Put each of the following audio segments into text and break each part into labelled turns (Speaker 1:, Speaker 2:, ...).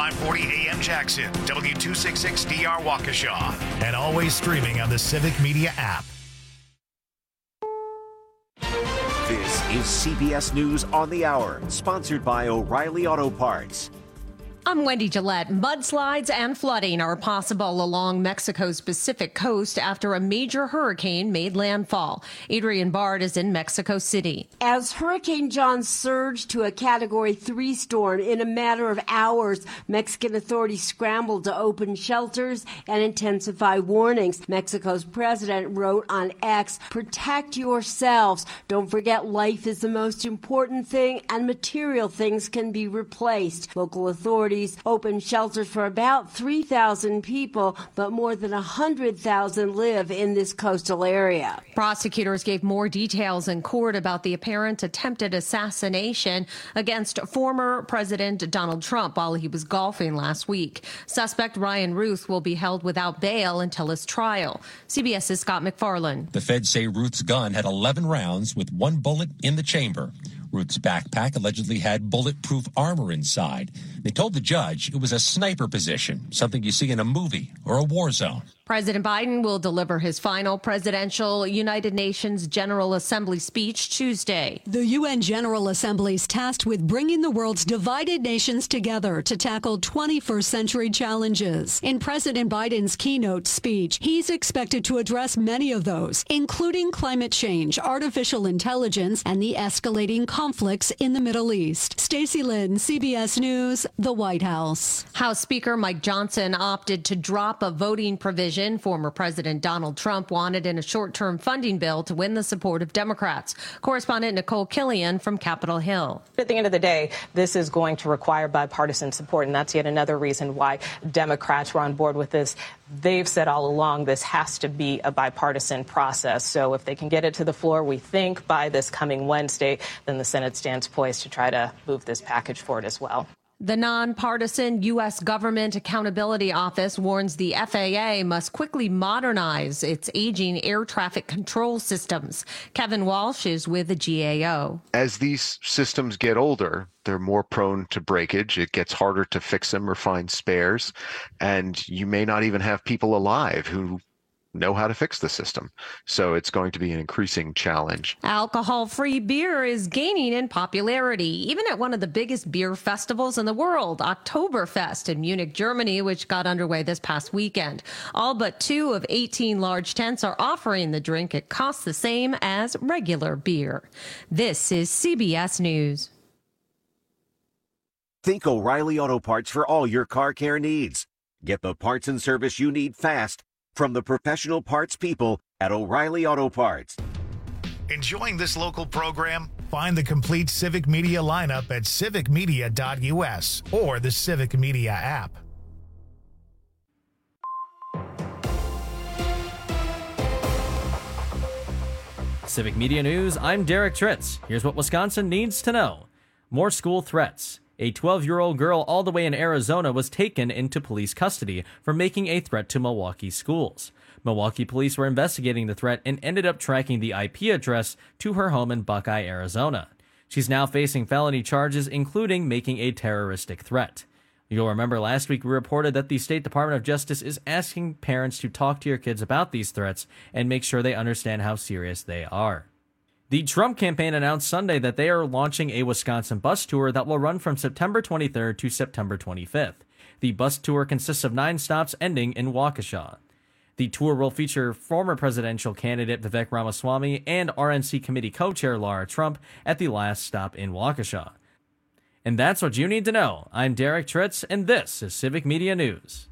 Speaker 1: 540 AM Jackson, W266DR Waukesha, and always streaming on the Civic Media app.
Speaker 2: This is CBS News on the Hour, sponsored by O'Reilly Auto Parts.
Speaker 3: I'm Wendy Gillette. Mudslides and flooding are possible along Mexico's Pacific coast after a major hurricane made landfall. Adrienne Bard is in Mexico City.
Speaker 4: As Hurricane John surged to a Category 3 storm in a matter of hours, Mexican authorities scrambled to open shelters and intensify warnings. Mexico's president wrote on X, "Protect yourselves. Don't forget life is the most important thing and material things can be replaced." Local authorities open shelters for about 3,000 people, but more than 100,000 live in this coastal area.
Speaker 3: Prosecutors gave more details in court about the apparent attempted assassination against former President Donald Trump while he was golfing last week. Suspect Ryan Ruth will be held without bail until his trial. CBS's Scott McFarland.
Speaker 5: The feds say Ruth's gun had 11 rounds with one bullet in the chamber. Ruth's backpack allegedly had bulletproof armor inside. They told the judge it was a sniper position, something you see in a movie or a war zone.
Speaker 3: President Biden will deliver his final presidential United Nations General Assembly speech Tuesday.
Speaker 6: The UN General Assembly is tasked with bringing the world's divided nations together to tackle 21st century challenges. In President Biden's keynote speech, he's expected to address many of those, including climate change, artificial intelligence, and the escalating conflicts in the Middle East. Stacey Lynn, CBS News, the White House.
Speaker 3: House Speaker Mike Johnson opted to drop a voting provision former President Donald Trump wanted in a short-term funding bill to win the support of Democrats. Correspondent Nicole Killian from Capitol Hill.
Speaker 7: At the end of the day, this is going to require bipartisan support, and that's yet another reason why Democrats were on board with this. They've said all along this has to be a bipartisan process. So if they can get it to the floor, we think by this coming Wednesday, then the Senate stands poised to try to move this package forward as well.
Speaker 3: The nonpartisan U.S. Government Accountability Office warns the FAA must quickly modernize its aging air traffic control systems. Kevin Walsh is with the GAO.
Speaker 8: As these systems get older, they're more prone to breakage. It gets harder to fix them or find spares. And you may not even have people alive who know how to fix the system. So it's going to be an increasing challenge.
Speaker 3: Alcohol-free beer is gaining in popularity, even at one of the biggest beer festivals in the world, Oktoberfest in Munich, Germany, which got underway this past weekend. All but 2 of 18 large tents are offering the drink. It costs the same as regular beer. This is CBS News.
Speaker 2: Think O'Reilly Auto Parts for all your car care needs. Get the parts and service you need fast from the professional parts people at O'Reilly Auto Parts.
Speaker 1: Enjoying this local program? Find the complete Civic Media lineup at civicmedia.us or the Civic Media app.
Speaker 9: Civic Media News, I'm Derek Tritz. Here's what Wisconsin needs to know. More school threats. A 12-year-old girl all the way in Arizona was taken into police custody for making a threat to Milwaukee schools. Milwaukee police were investigating the threat and ended up tracking the IP address to her home in Buckeye, Arizona. She's now facing felony charges, including making a terroristic threat. You'll remember last week we reported that the State Department of Justice is asking parents to talk to your kids about these threats and make sure they understand how serious they are. The Trump campaign announced Sunday that they are launching a Wisconsin bus tour that will run from September 23rd to September 25th. The bus tour consists of 9 stops ending in Waukesha. The tour will feature former presidential candidate Vivek Ramaswamy and RNC committee co-chair Laura Trump at the last stop in Waukesha. And that's what you need to know. I'm Derek Tritz, and this is Civic Media News.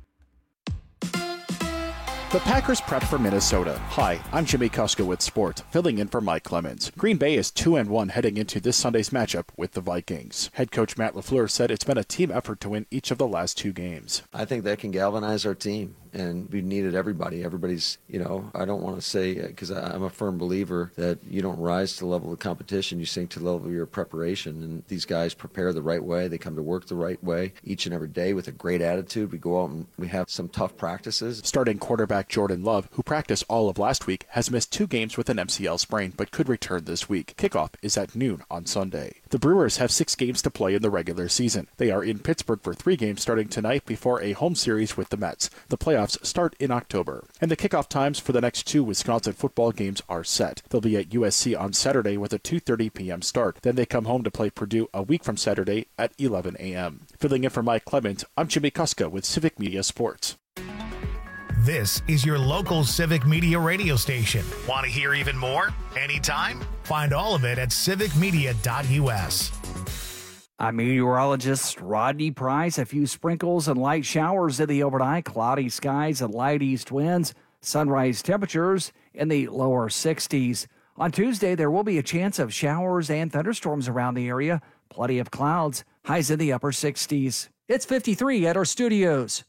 Speaker 10: The Packers prep for Minnesota. Hi, I'm Jimmy Kuska with Sport, filling in for Mike Clemens. Green Bay is 2-1 heading into this Sunday's matchup with the Vikings. Head coach Matt LaFleur said it's been a team effort to win each of the last 2 games.
Speaker 11: I think that can galvanize our team, and we needed everybody. Everybody's, I don't want to say, because I'm a firm believer that you don't rise to the level of competition, you sink to the level of your preparation. And these guys prepare the right way. They come to work the right way each and every day with a great attitude. We go out and we have some tough practices.
Speaker 10: Starting quarterback Jordan Love, who practiced all of last week, has missed 2 games with an MCL sprain but could return this week. Kickoff is at noon on Sunday. The Brewers have 6 games to play in the regular season. They are in Pittsburgh for 3 games starting tonight before a home series with the Mets. The playoffs start in October. And the kickoff times for the next 2 Wisconsin football games are set. They'll be at USC on Saturday with a 2:30 p.m. start. Then they come home to play Purdue a week from Saturday at 11 a.m. Filling in for Mike Clemens, I'm Jimmy Kuska with Civic Media Sports.
Speaker 1: This is your local Civic Media radio station. Want to hear even more? Anytime? Find all of it at civicmedia.us.
Speaker 12: I'm meteorologist Rodney Price. A few sprinkles and light showers in the overnight. Cloudy skies and light east winds. Sunrise temperatures in the lower 60s. On Tuesday, there will be a chance of showers and thunderstorms around the area. Plenty of clouds. Highs in the upper 60s. It's 53 at our studios.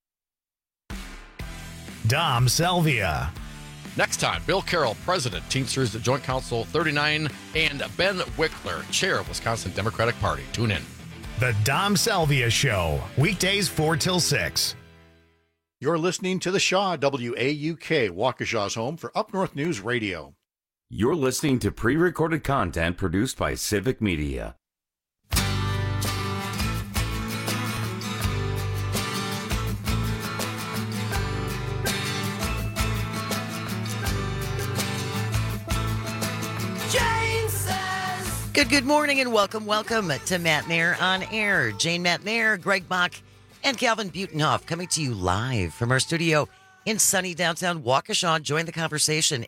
Speaker 1: Dom Salvia.
Speaker 13: Next time, Bill Carroll, President, Teamsters Joint Council 39, and Ben Wickler, Chair of Wisconsin Democratic Party. Tune in.
Speaker 1: The Dom Salvia Show, weekdays 4 till 6.
Speaker 14: You're listening to the Shaw, WAUK, Waukesha's home for Up North News Radio.
Speaker 15: You're listening to pre-recorded content produced by Civic Media.
Speaker 16: Good morning and welcome to Matt Nair on Air. Jane Matt Nair, Greg Bach, and Calvin Butenhoff coming to you live from our studio in sunny downtown Waukesha. Join the conversation,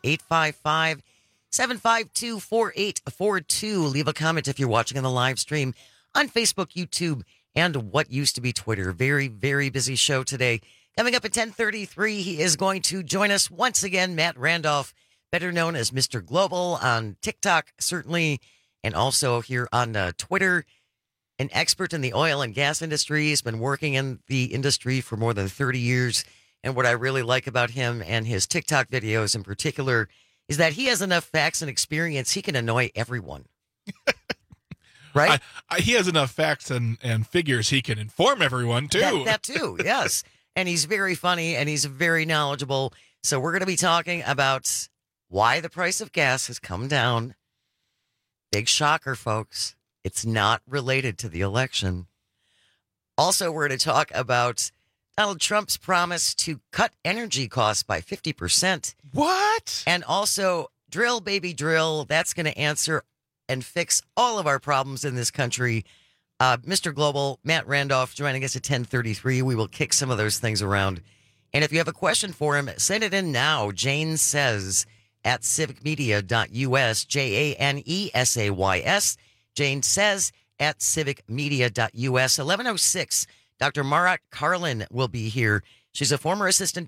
Speaker 16: 855-752-4842. Leave a comment if you're watching on the live stream on Facebook, YouTube, and what used to be Twitter. Very, very busy show today. Coming up at 10:33, he is going to join us once again, Matt Randolph, better known as Mr. Global on TikTok, certainly, and also here on Twitter, an expert in the oil and gas industry. He's been working in the industry for more than 30 years. And what I really like about him and his TikTok videos in particular is that he has enough facts and experience. He can annoy everyone. Right?
Speaker 17: He has enough facts and figures. He can inform everyone, too.
Speaker 16: That too, yes. And he's very funny and he's very knowledgeable. So we're going to be talking about why the price of gas has come down. Big shocker, folks. It's not related to the election. Also, we're going to talk about Donald Trump's promise to cut energy costs by 50%.
Speaker 17: What?
Speaker 16: And also, drill, baby, drill. That's going to answer and fix all of our problems in this country. Mr. Global, Matt Randolph, joining us at 10:33. We will kick some of those things around. And if you have a question for him, send it in now. Jane says at civicmedia.us, JANESAYS. Jane says at civicmedia.us. 11:06, Dr. Marat Carlin will be here. She's a former assistant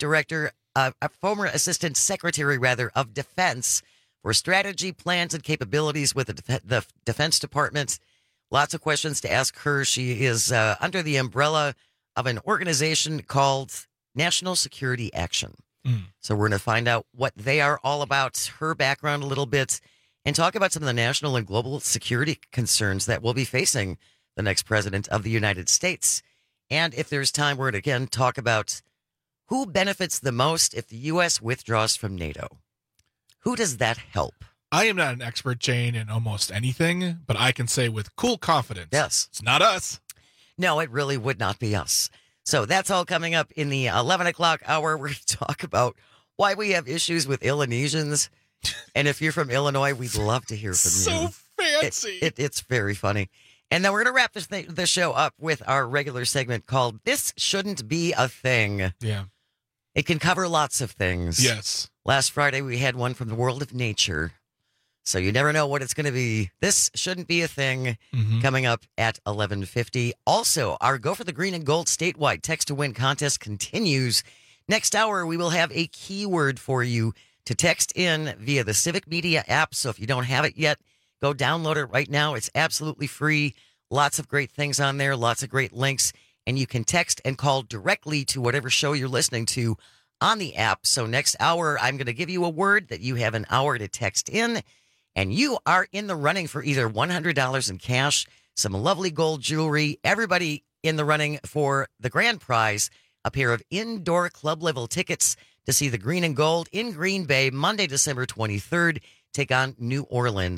Speaker 16: secretary of Defense for strategy, plans, and capabilities with the Defense Department. Lots of questions to ask her. She is under the umbrella of an organization called National Security Action. So we're going to find out what they are all about, her background a little bit, and talk about some of the national and global security concerns that will be facing the next president of the United States. And if there's time, we're going to again talk about who benefits the most if the U.S. withdraws from NATO. Who does that help?
Speaker 17: I am not an expert, Jane, in almost anything, but I can say with cool confidence,
Speaker 16: yes,
Speaker 17: it's not us.
Speaker 16: No, it really would not be us. So that's all coming up in the 11 o'clock hour. We're going to talk about why we have issues with Illinoisans. And if you're from Illinois, we'd love to hear from you.
Speaker 17: So fancy.
Speaker 16: It's very funny. And then we're going to wrap the show up with our regular segment called This Shouldn't Be a Thing.
Speaker 17: Yeah.
Speaker 16: It can cover lots of things.
Speaker 17: Yes.
Speaker 16: Last Friday, we had one from the world of nature. So you never know what it's going to be. This shouldn't be a thing coming up at 11:50. Also, our Go for the Green and Gold statewide text to win contest continues. Next hour, we will have a keyword for you to text in via the Civic Media app. So if you don't have it yet, go download it right now. It's absolutely free. Lots of great things on there, lots of great links. And you can text and call directly to whatever show you're listening to on the app. So next hour, I'm going to give you a word that you have an hour to text in. And you are in the running for either $100 in cash, some lovely gold jewelry, everybody in the running for the grand prize, a pair of indoor club level tickets to see the Green and Gold in Green Bay, Monday, December 23rd, take on New Orleans.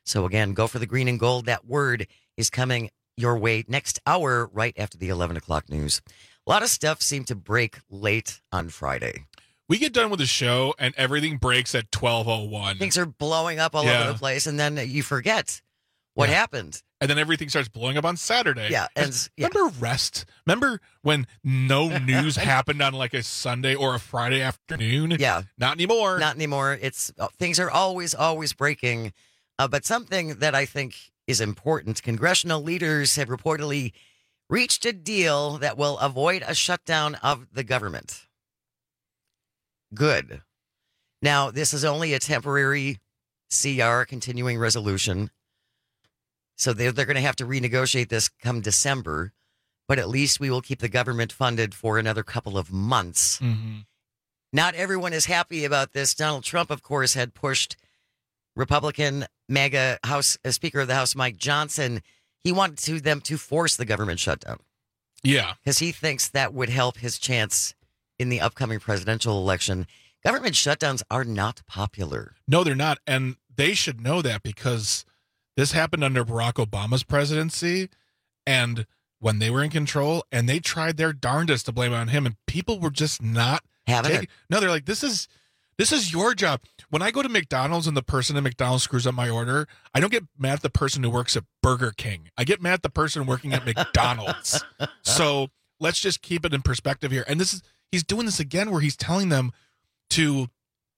Speaker 16: So again, go for the green and gold. That word is coming your way next hour, right after the 11 o'clock news. A lot of stuff seemed to break late on Friday.
Speaker 17: We get done with the show and everything breaks at 12:01.
Speaker 16: Things are blowing up all over the place, and then you forget what happened.
Speaker 17: And then everything starts blowing up on Saturday.
Speaker 16: Yeah.
Speaker 17: Remember rest? Remember when no news happened on like a Sunday or a Friday afternoon?
Speaker 16: Yeah.
Speaker 17: Not anymore.
Speaker 16: Not anymore. It's things are always breaking. But something that I think is important, congressional leaders have reportedly reached a deal that will avoid a shutdown of the government. Good. Now, this is only a temporary CR, continuing resolution. So they're going to have to renegotiate this come December, but at least we will keep the government funded for another couple of months.
Speaker 17: Mm-hmm.
Speaker 16: Not everyone is happy about this. Donald Trump, of course, had pushed Republican MAGA House Speaker of the House Mike Johnson. He wanted them to force the government shutdown.
Speaker 17: Yeah.
Speaker 16: Because he thinks that would help his chance in the upcoming presidential election. Government shutdowns are not popular.
Speaker 17: No, they're not. And they should know that because this happened under Barack Obama's presidency and when they were in control, and they tried their darndest to blame it on him, and people were just not
Speaker 16: having it.
Speaker 17: No, they're like, this is your job. When I go to McDonald's and the person at McDonald's screws up my order, I don't get mad at the person who works at Burger King. I get mad at the person working at McDonald's. So let's just keep it in perspective here. And he's doing this again where he's telling them to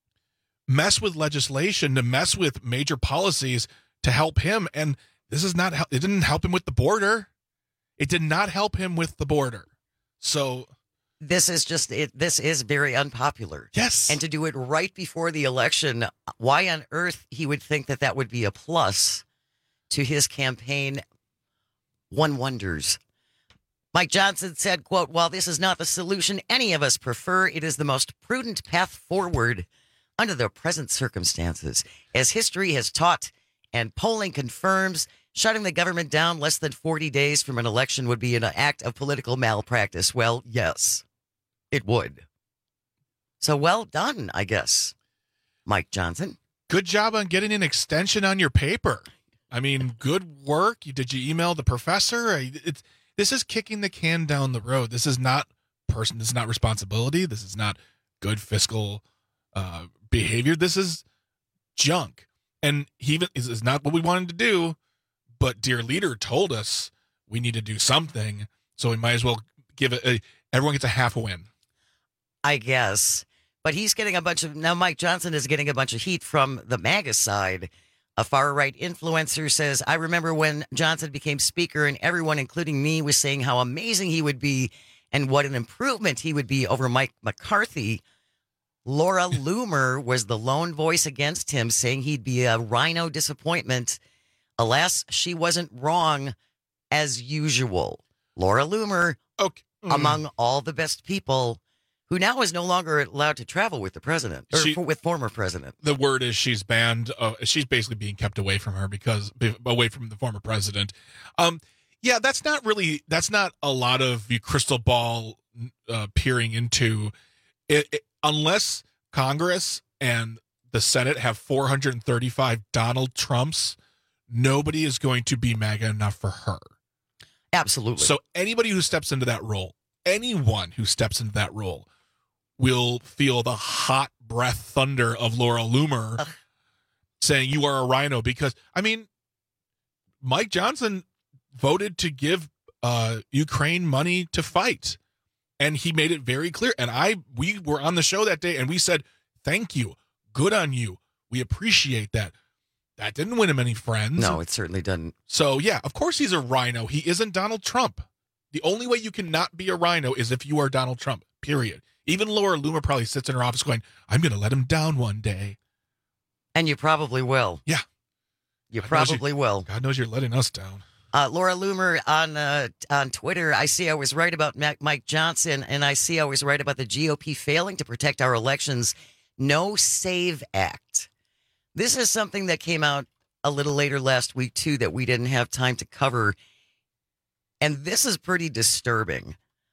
Speaker 17: mess with legislation, to mess with major policies to help him. And this is not, it didn't help him with the border. It did not help him with the border. So
Speaker 16: this is just it. This is very unpopular.
Speaker 17: Yes.
Speaker 16: And to do it right before the election, why on earth he would think that would be a plus to his campaign, one wonders. Mike Johnson said, quote, "While this is not the solution any of us prefer, it is the most prudent path forward under the present circumstances. As history has taught and polling confirms, shutting the government down less than 40 days from an election would be an act of political malpractice." Well, yes, it would. So well done, I guess, Mike Johnson.
Speaker 17: Good job on getting an extension on your paper. I mean, good work. Did you email the professor? This is kicking the can down the road. This is not This is not responsibility. This is not good fiscal behavior. This is junk. And this is not what we wanted to do. But dear leader told us we need to do something. So we might as well give it. Everyone gets a half a win,
Speaker 16: I guess. But he's getting now Mike Johnson is getting a bunch of heat from the MAGA side. A far-right influencer says, "I remember when Johnson became speaker and everyone, including me, was saying how amazing he would be and what an improvement he would be over Mike McCarthy. Laura Loomer was the lone voice against him, saying he'd be a rhino disappointment. Alas, she wasn't wrong as usual." Laura Loomer, among all the best people, who now is no longer allowed to travel with the president, or with former president.
Speaker 17: The word is she's banned. She's basically being kept away from her away from the former president. Yeah, that's not a lot of crystal ball peering into it, unless Congress and the Senate have 435 Donald Trumps. Nobody is going to be MAGA enough for her.
Speaker 16: Absolutely.
Speaker 17: So anybody who steps into that role, anyone who steps into that role, will feel the hot breath thunder of Laura Loomer saying you are a rhino. Because, I mean, Mike Johnson voted to give Ukraine money to fight. And he made it very clear. And we were on the show that day and we said, thank you. Good on you. We appreciate that. That didn't win him any friends.
Speaker 16: No, it certainly didn't.
Speaker 17: So, yeah, of course he's a rhino. He isn't Donald Trump. The only way you cannot be a rhino is if you are Donald Trump, period. Even Laura Loomer probably sits in her office going, I'm going to let him down one day.
Speaker 16: And you probably will.
Speaker 17: Yeah.
Speaker 16: You probably will.
Speaker 17: God knows you're letting us down.
Speaker 16: Laura Loomer on Twitter, I see I was right about Mike Johnson, and I see I was right about the GOP failing to protect our elections. No SAVE Act. This is something that came out a little later last week, too, that we didn't have time to cover. And this is pretty disturbing.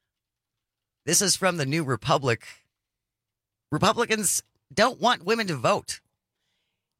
Speaker 16: This is from the New Republic. Republicans don't want women to vote.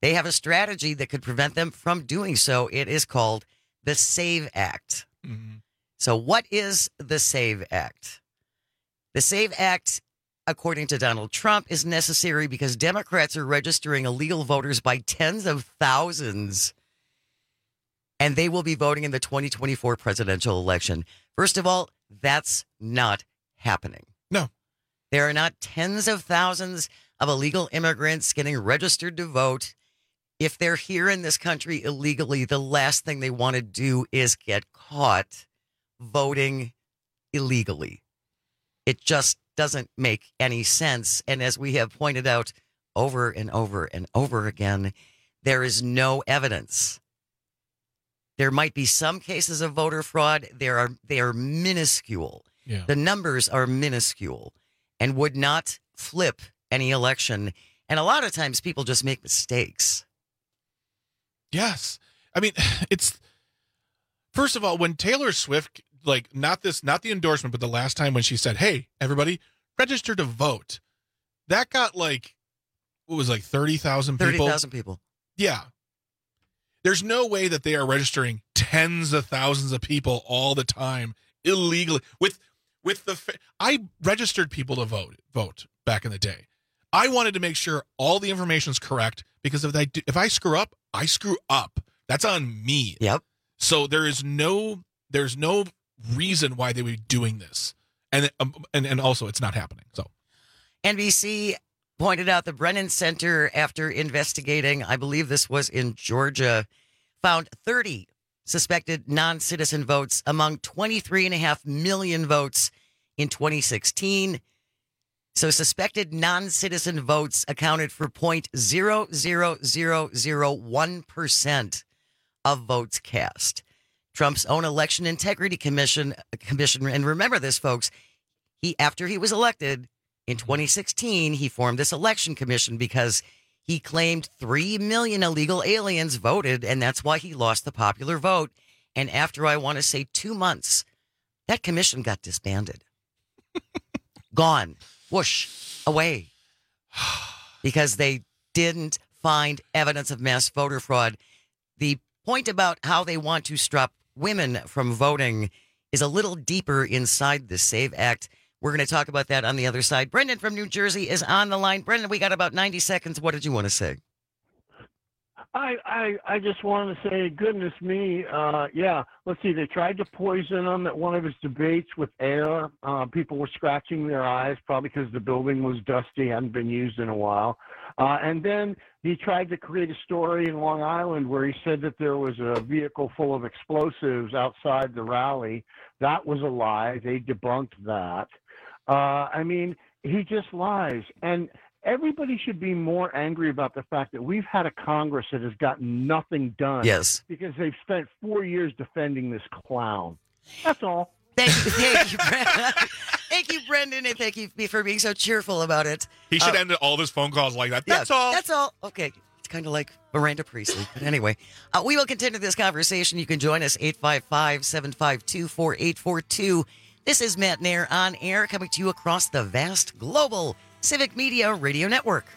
Speaker 16: They have a strategy that could prevent them from doing so. It is called the SAVE Act.
Speaker 17: Mm-hmm.
Speaker 16: So what is the SAVE Act? The SAVE Act, according to Donald Trump, is necessary because Democrats are registering illegal voters by tens of thousands, and they will be voting in the 2024 presidential election. First of all, that's not happening.
Speaker 17: No.
Speaker 16: There are not tens of thousands of illegal immigrants getting registered to vote. If they're here in this country illegally, the last thing they want to do is get caught voting illegally. It just doesn't make any sense. And as we have pointed out over and over and over again, there is no evidence. There might be some cases of voter fraud. They are minuscule.
Speaker 17: Yeah.
Speaker 16: The numbers are minuscule and would not flip any election. And a lot of times people just make mistakes.
Speaker 17: Yes. I mean, it's, first of all, when Taylor Swift, like, not the endorsement, but the last time when she said, hey, everybody, register to vote, that got like, what was like 30,000 people?
Speaker 16: 30,000 people.
Speaker 17: Yeah. There's no way that they are registering tens of thousands of people all the time illegally. I registered people to vote back in the day. I wanted to make sure all the information is correct, because if I screw up, I screw up. That's on me.
Speaker 16: Yep.
Speaker 17: So there's no reason why they would be doing this, and also it's not happening. So
Speaker 16: NBC pointed out the Brennan Center, after investigating, I believe this was in Georgia, found 30 suspected non-citizen votes among 23.5 million votes in 2016. So suspected non-citizen votes accounted for 0.00001% of votes cast. Trump's own Election Integrity Commission, and remember this, folks, after he was elected in 2016, he formed this election commission because he claimed 3 million illegal aliens voted, and that's why he lost the popular vote. And after, I want to say, 2 months, that commission got disbanded. Gone. Whoosh. Away. Because they didn't find evidence of mass voter fraud. The point about how they want to stop women from voting is a little deeper inside the SAVE Act. We're going to talk about that on the other side. Brendan from New Jersey is on the line. Brendan, we got about 90 seconds. What did you want to say?
Speaker 18: I just wanted to say, goodness me, let's see, they tried to poison him at one of his debates with air. People were scratching their eyes, probably because the building was dusty, hadn't been used in a while. And then he tried to create a story in Long Island where he said that there was a vehicle full of explosives outside the rally. That was a lie. They debunked that. I mean, he just lies. And everybody should be more angry about the fact that we've had a Congress that has gotten nothing done.
Speaker 16: Yes.
Speaker 18: Because they've spent 4 years defending this clown. That's all.
Speaker 16: Thank you, Brendan. Thank you, Brendan, and thank you for being so cheerful about it.
Speaker 17: He should end all of his phone calls like that. That's all.
Speaker 16: That's all. Okay. It's kind of like Miranda Priestley. But anyway, we will continue this conversation. You can join us, 855-752-4842. This is Matt Nair on air, coming to you across the vast global Civic Media Radio Network.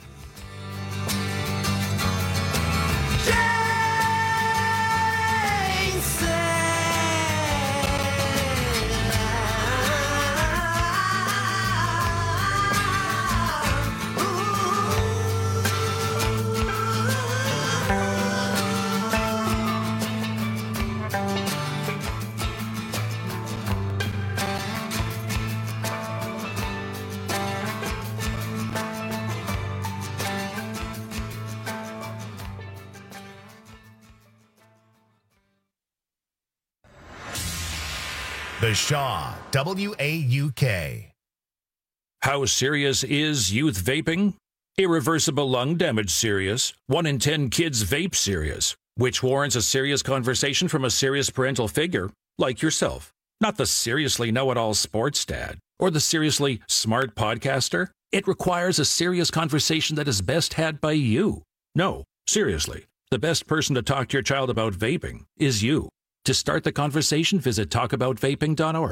Speaker 1: The Shaw, WAUK.
Speaker 19: How serious is youth vaping? Irreversible lung damage serious. 1 in 10 kids vape serious, which warrants a serious conversation from a serious parental figure like yourself. Not the seriously know-it-all sports dad or the seriously smart podcaster. It requires a serious conversation that is best had by you. No, seriously, the best person to talk to your child about vaping is you. To start the conversation, visit talkaboutvaping.org.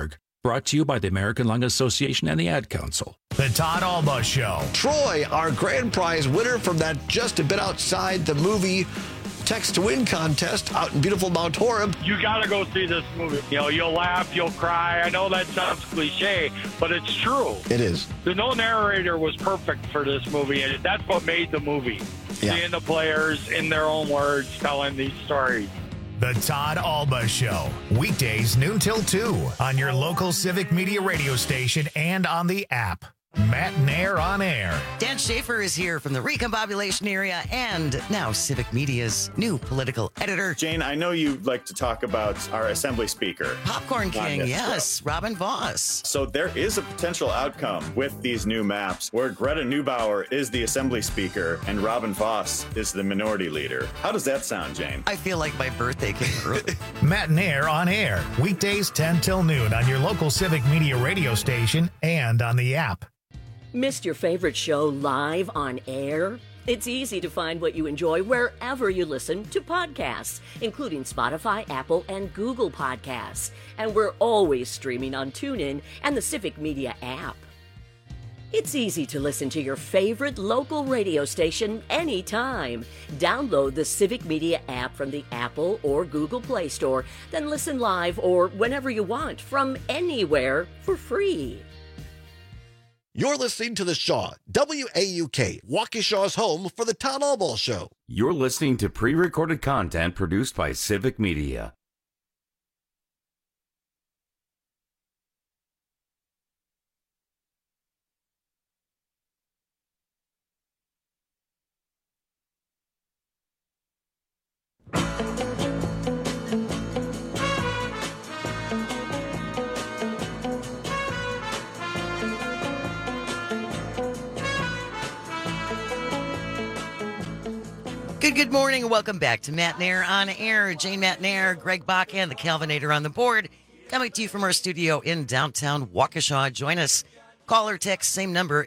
Speaker 19: Brought to you by the American Lung Association and the Ad Council.
Speaker 1: The Todd Alba Show.
Speaker 20: Troy, our grand prize winner from that Just a Bit Outside the Movie Text to Win contest out in beautiful Mount Horeb.
Speaker 21: You got to go see this movie. You know, you'll laugh, you'll cry. I know that sounds cliche, but it's true.
Speaker 20: It is.
Speaker 21: The no narrator was perfect for this movie, and that's what made the movie.
Speaker 20: Yeah.
Speaker 21: Seeing the players in their own words telling these stories.
Speaker 1: The Todd Alba Show. Weekdays noon till 2 on your local Civic Media radio station and on the app. Matt Nair on air.
Speaker 16: Dan Schaefer is here from the Recombobulation area and now Civic Media's new political editor.
Speaker 22: Jane, I know you like to talk about our Assembly Speaker.
Speaker 16: Popcorn King, yes, Robin Voss.
Speaker 22: So there is a potential outcome with these new maps where Greta Neubauer is the Assembly Speaker and Robin Voss is the Minority Leader. How does that sound, Jane?
Speaker 16: I feel like my birthday came early.
Speaker 1: Matt Nair on air. Weekdays 10 till noon on your local Civic Media radio station and on the app.
Speaker 23: Missed your favorite show live on air? It's easy to find what you enjoy wherever you listen to podcasts, including Spotify, Apple, and Google Podcasts. And we're always streaming on TuneIn and the Civic Media app. It's easy to listen to your favorite local radio station anytime. Download the Civic Media app from the Apple or Google Play Store, then listen live or whenever you want from anywhere for free.
Speaker 20: You're listening to The Shaw, WAUK, Waukesha's home for the Todd Alba Show.
Speaker 15: You're listening to pre-recorded content produced by Civic Media.
Speaker 16: Good morning and welcome back to Matt Nair on air. Jane Matt Nair, Greg Bach, and the Calvinator on the board. Coming to you from our studio in downtown Waukesha. Join us. Call or text, same number,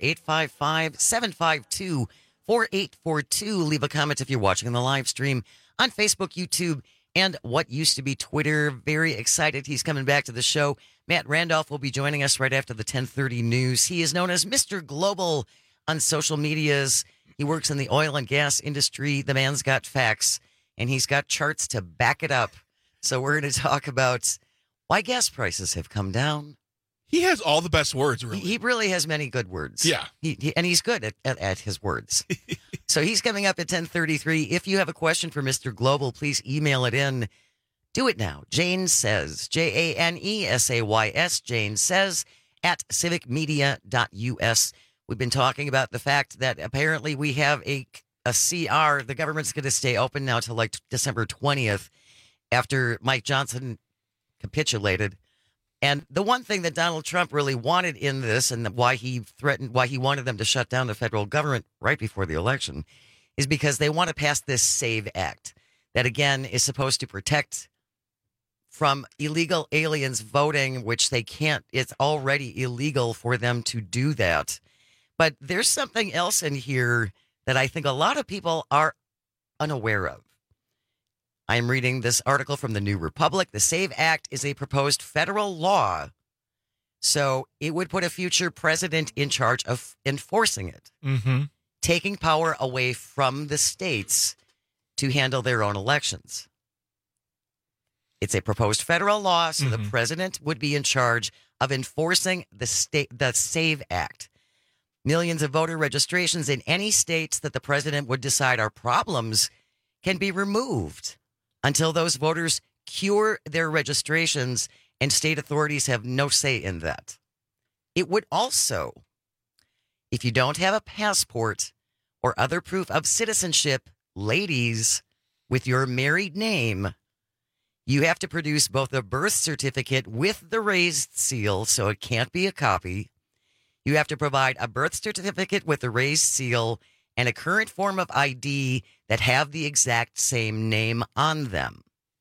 Speaker 16: 855-752-4842. Leave a comment if you're watching on the live stream on Facebook, YouTube, and what used to be Twitter. Very excited he's coming back to the show. Matt Randolph will be joining us right after the 10:30 news. He is known as Mr. Global on social medias. He works in the oil and gas industry. The man's got facts, and he's got charts to back it up. So we're going to talk about why gas prices have come down.
Speaker 17: He has all the best words, really.
Speaker 16: He really has many good words.
Speaker 17: Yeah.
Speaker 16: And he's good at his words. So he's coming up at 10:33. If you have a question for Mr. Global, please email it in. Do it now. Jane Says, JANESAYS, Jane Says, at civicmedia.us. We've been talking about the fact that apparently we have a CR. The government's going to stay open now till like December 20th after Mike Johnson capitulated. And the one thing that Donald Trump really wanted in this and why he wanted them to shut down the federal government right before the election is because they want to pass this SAVE Act that, again, is supposed to protect from illegal aliens voting, which they can't. It's already illegal for them to do that. But there's something else in here that I think a lot of people are unaware of. I'm reading this article from the New Republic. The SAVE Act is a proposed federal law, so it would put a future president in charge of enforcing it, taking power away from the states to handle their own elections. It's a proposed federal law, so the president would be in charge of enforcing the SAVE Act. Millions of voter registrations in any states that the president would decide are problems can be removed until those voters cure their registrations, and state authorities have no say in that. It would also, if you don't have a passport or other proof of citizenship, ladies, with your married name, you have to produce both a birth certificate with the raised seal, so it can't be a copy. You have to provide a birth certificate with a raised seal and a current form of ID that have the exact same name on them.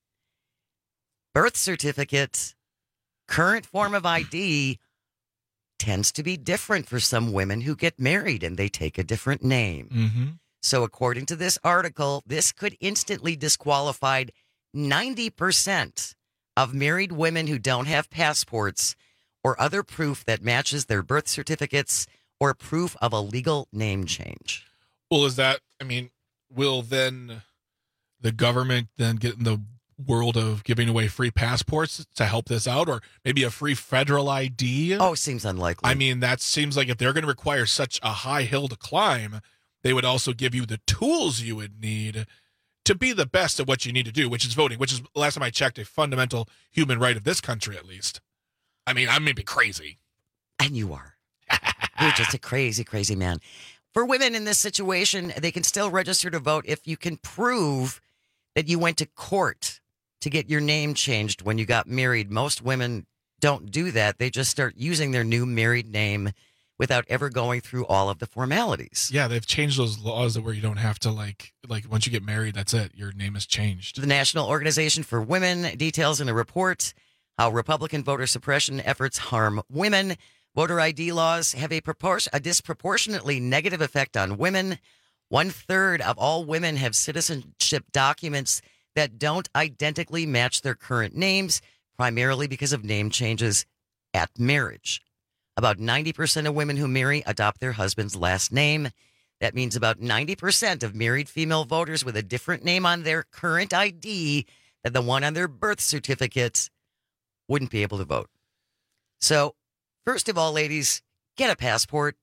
Speaker 16: Birth certificate, current form of ID tends to be different for some women who get married and they take a different name. So according to this article, this could instantly disqualify 90% of married women who don't have passports or other proof that matches their birth certificates or proof of a legal name change.
Speaker 17: Well, will then the government then get in the world of giving away free passports to help this out, or maybe a free federal ID?
Speaker 16: Oh, seems unlikely.
Speaker 17: That seems like if they're going to require such a high hill to climb, they would also give you the tools you would need to be the best at what you need to do, which is voting, which is, last time I checked, a fundamental human right of this country, at least. I may be crazy.
Speaker 16: And you are. You're just a crazy, crazy man. For women in this situation, they can still register to vote if you can prove that you went to court to get your name changed when you got married. Most women don't do that. They just start using their new married name without ever going through all of the formalities.
Speaker 17: Yeah, they've changed those laws where you don't have to, like once you get married, that's it. Your name is changed.
Speaker 16: The National Organization for Women details in a report how Republican voter suppression efforts harm women. Voter ID laws have a disproportionately negative effect on women. 1/3 of all women have citizenship documents that don't identically match their current names, primarily because of name changes at marriage. About 90% of women who marry adopt their husband's last name. That means about 90% of married female voters with a different name on their current ID than the one on their birth certificate wouldn't be able to vote. So, first of all, ladies, get a passport.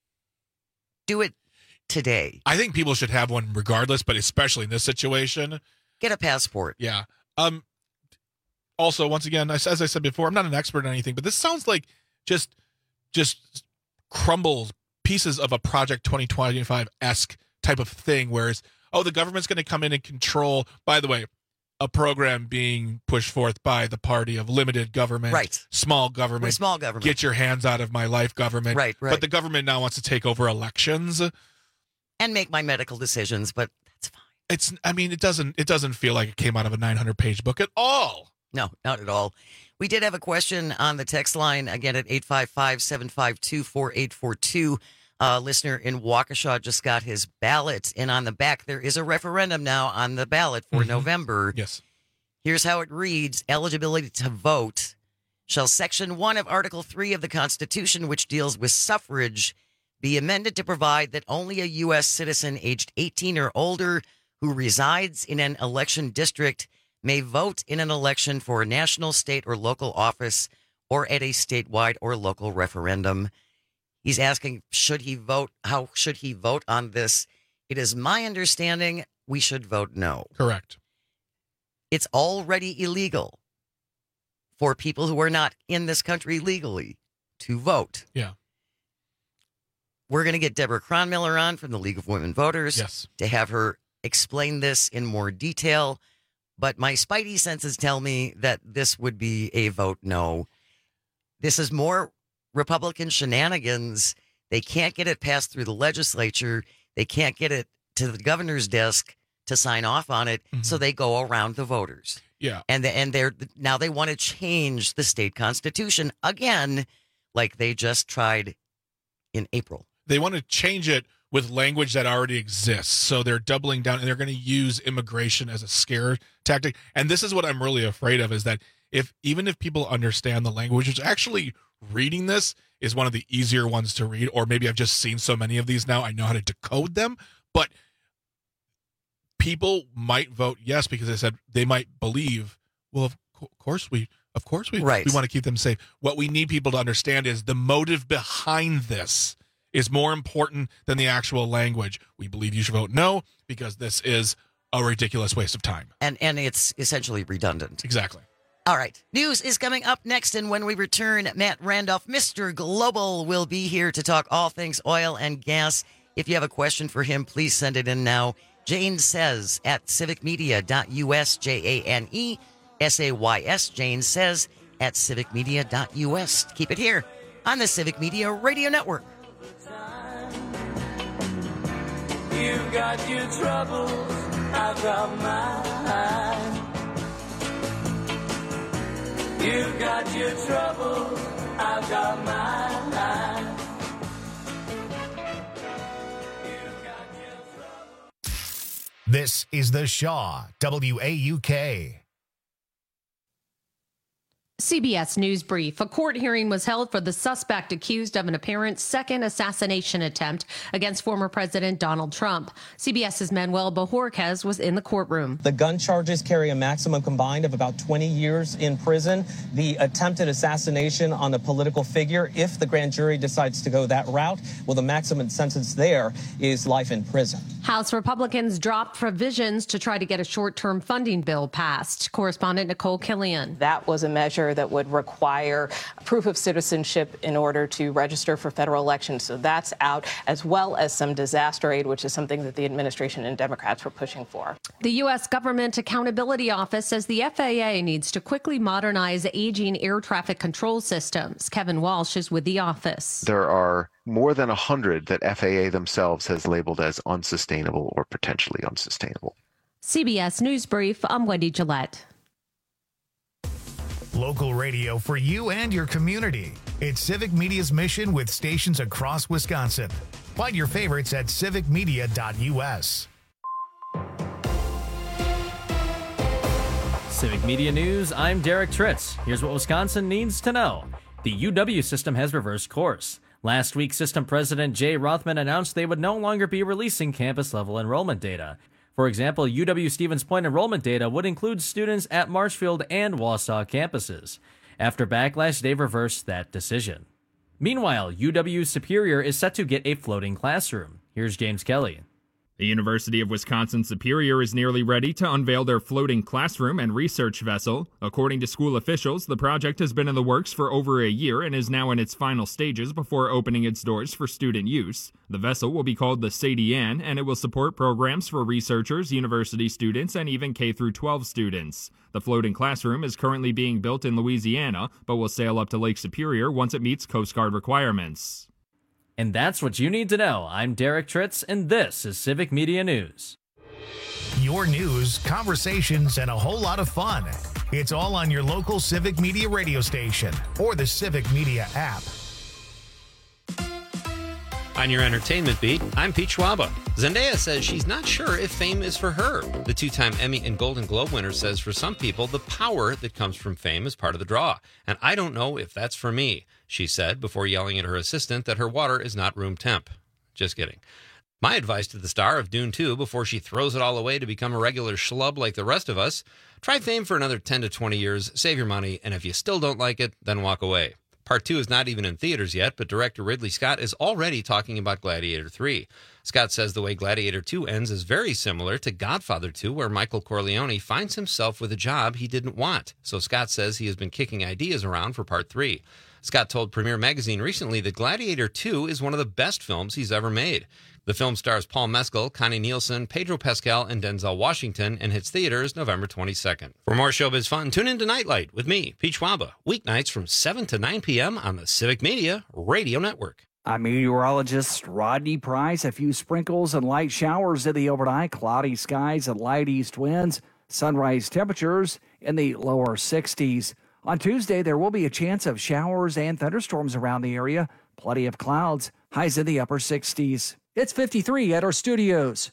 Speaker 16: Do it today.
Speaker 17: I think people should have one regardless, but especially in this situation.
Speaker 16: Get a passport.
Speaker 17: Yeah. Also, once again, as I said before, I'm not an expert on anything, but this sounds like just crumbles pieces of a Project 2025-esque type of thing, whereas, the government's going to come in and control, by the way, a program being pushed forth by the party of limited government,
Speaker 16: right?
Speaker 17: Small government.
Speaker 16: We're small government.
Speaker 17: Get your hands out of my life, government.
Speaker 16: Right.
Speaker 17: But the government now wants to take over elections
Speaker 16: and make my medical decisions, but that's fine.
Speaker 17: It doesn't feel like it came out of a 900-page book at all.
Speaker 16: No, not at all. We did have a question on the text line, again at 855-752-4842. Listener in Waukesha just got his ballot, and on the back there is a referendum now on the ballot for November.
Speaker 17: Yes.
Speaker 16: Here's how it reads. Eligibility to vote. Shall Section 1 of Article 3 of the Constitution, which deals with suffrage, be amended to provide that only a U.S. citizen aged 18 or older who resides in an election district may vote in an election for a national, state, or local office or at a statewide or local referendum. He's asking, should he vote? How should he vote on this? It is my understanding we should vote no.
Speaker 17: Correct.
Speaker 16: It's already illegal for people who are not in this country legally to vote.
Speaker 17: Yeah.
Speaker 16: We're going to get Deborah Cronmiller on from the League of Women Voters to have her explain this in more detail. But my spidey senses tell me that this would be a vote no. This is more Republican shenanigans. They can't get it passed through the legislature. They can't get it to the governor's desk to sign off on it. So they go around the voters.
Speaker 17: Yeah.
Speaker 16: And now they want to change the state constitution again, like they just tried in April.
Speaker 17: They want to change it with language that already exists. So they're doubling down, and they're going to use immigration as a scare tactic. And this is what I'm really afraid of, is that even if people understand the language, which actually reading this is one of the easier ones to read, or maybe I've just seen so many of these now, I know how to decode them. But people might vote yes because they might believe, well, of course we want to keep them safe. What we need people to understand is the motive behind this is more important than the actual language. We believe you should vote no because this is a ridiculous waste of time.
Speaker 16: And it's essentially redundant.
Speaker 17: Exactly.
Speaker 16: All right. News is coming up next, and when we return, Matt Randolph, Mr. Global, will be here to talk all things oil and gas. If you have a question for him, please send it in now. Jane Says at civicmedia.us, JANESAYS. Jane Says at civicmedia.us. Keep it here on the Civic Media Radio Network.
Speaker 4: You've got your troubles, I've got mine. You've got your troubles, I've got mine.
Speaker 1: This is the Shaw, WAUK.
Speaker 3: CBS News Brief. A court hearing was held for the suspect accused of an apparent second assassination attempt against former President Donald Trump. CBS's Manuel Bojorquez was in the courtroom.
Speaker 5: The gun charges carry a maximum combined of about 20 years in prison. The attempted assassination on a political figure, if the grand jury decides to go that route, well, the maximum sentence there is life in prison.
Speaker 3: House Republicans dropped provisions to try to get a short-term funding bill passed. Correspondent Nicole Killian.
Speaker 6: That was a measure that would require proof of citizenship in order to register for federal elections. So that's out, as well as some disaster aid, which is something that the administration and Democrats were pushing for.
Speaker 3: The U.S. Government Accountability Office says the FAA needs to quickly modernize aging air traffic control systems. Kevin Walsh is with the office.
Speaker 8: There are more than 100 that FAA themselves has labeled as unsustainable or potentially unsustainable.
Speaker 3: CBS News Brief, I'm Wendy Gillette.
Speaker 1: Local radio for you and your community. It's Civic Media's mission with stations across Wisconsin. Find your favorites at civicmedia.us.
Speaker 9: Civic Media News, I'm Derek Tritz. Here's what Wisconsin needs to know. The UW system has reversed course. Last week, System President Jay Rothman announced they would no longer be releasing campus-level enrollment data. For example, UW Stevens Point enrollment data would include students at Marshfield and Wausau campuses. After backlash, they've reversed that decision. Meanwhile, UW Superior is set to get a floating classroom. Here's James Kelly.
Speaker 7: The University of Wisconsin Superior is nearly ready to unveil their floating classroom and research vessel. According to school officials, the project has been in the works for over a year and is now in its final stages before opening its doors for student use. The vessel will be called the Sadie Ann, and it will support programs for researchers, university students, and even K-12 students. The floating classroom is currently being built in Louisiana, but will sail up to Lake Superior once it meets Coast Guard requirements.
Speaker 9: And that's what you need to know. I'm Derek Tritz, and this is Civic Media News.
Speaker 1: Your news, conversations, and a whole lot of fun. It's all on your local Civic Media radio station or the Civic Media app.
Speaker 24: On your entertainment beat, I'm Pete Schwaba. Zendaya says she's not sure if fame is for her. The two-time Emmy and Golden Globe winner says for some people, the power that comes from fame is part of the draw. And I don't know if that's for me, she said before yelling at her assistant that her water is not room temp. Just kidding. My advice to the star of Dune 2 before she throws it all away to become a regular schlub like the rest of us, try fame for another 10 to 20 years, save your money, and if you still don't like it, then walk away. Part 2 is not even in theaters yet, but director Ridley Scott is already talking about Gladiator 3. Scott says the way Gladiator 2 ends is very similar to Godfather 2, where Michael Corleone finds himself with a job he didn't want. So Scott says he has been kicking ideas around for Part 3. Scott told Premiere Magazine recently that Gladiator 2 is one of the best films he's ever made. The film stars Paul Mescal, Connie Nielsen, Pedro Pascal, and Denzel Washington and hits theaters November 22nd. For more showbiz fun, tune in to Nightlight with me, Pete Schwaba, weeknights from 7 to 9 p.m. on the Civic Media Radio Network.
Speaker 12: I'm meteorologist Rodney Price. A few sprinkles and light showers in the overnight, cloudy skies and light east winds, sunrise temperatures in the lower 60s. On Tuesday, there will be a chance of showers and thunderstorms around the area. Plenty of clouds, highs in the upper 60s. It's 53 at our studios.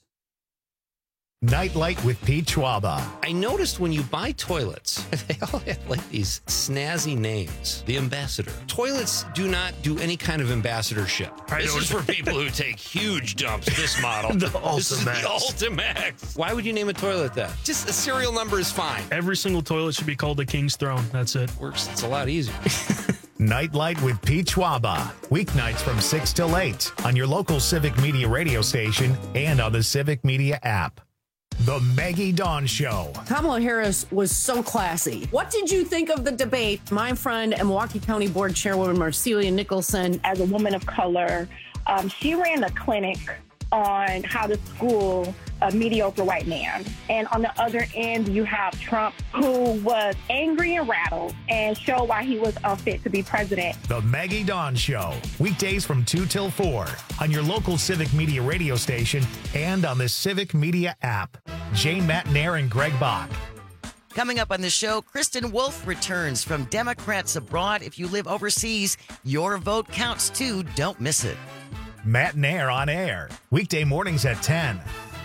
Speaker 1: Nightlight with Pete Schwaba.
Speaker 24: I noticed when you buy toilets, they all have like these snazzy names. The Ambassador. Toilets do not do any kind of ambassadorship. This is for people who take huge dumps. This model.
Speaker 25: The
Speaker 24: This is the
Speaker 25: Ultimax.
Speaker 24: Ultimax. Why would you name a toilet that? Just the serial number is fine.
Speaker 25: Every single toilet should be called the King's Throne. That's it.
Speaker 24: Works. It's a lot easier.
Speaker 1: Nightlight with Pete Schwaba. Weeknights from 6 till 8 on your local Civic Media radio station and on the Civic Media app. The Maggie Dawn Show.
Speaker 26: Kamala Harris was so classy. What did you think of the debate? My friend and Milwaukee County Board Chairwoman Marcelia Nicholson.
Speaker 27: As a woman of color, she ran a clinic on how to school a mediocre white man. And on the other end, you have Trump, who was angry and rattled and showed why he was unfit to be president.
Speaker 1: The Maggie Dawn Show. Weekdays from 2 till 4 on your local Civic Media radio station and on the Civic Media app. Jane Matnair and Greg Bach.
Speaker 16: Coming up on the show, Kristen Wolf returns from Democrats Abroad. If you live overseas, your vote counts too. Don't miss it.
Speaker 1: Matt Nair on air. Weekday mornings at 10.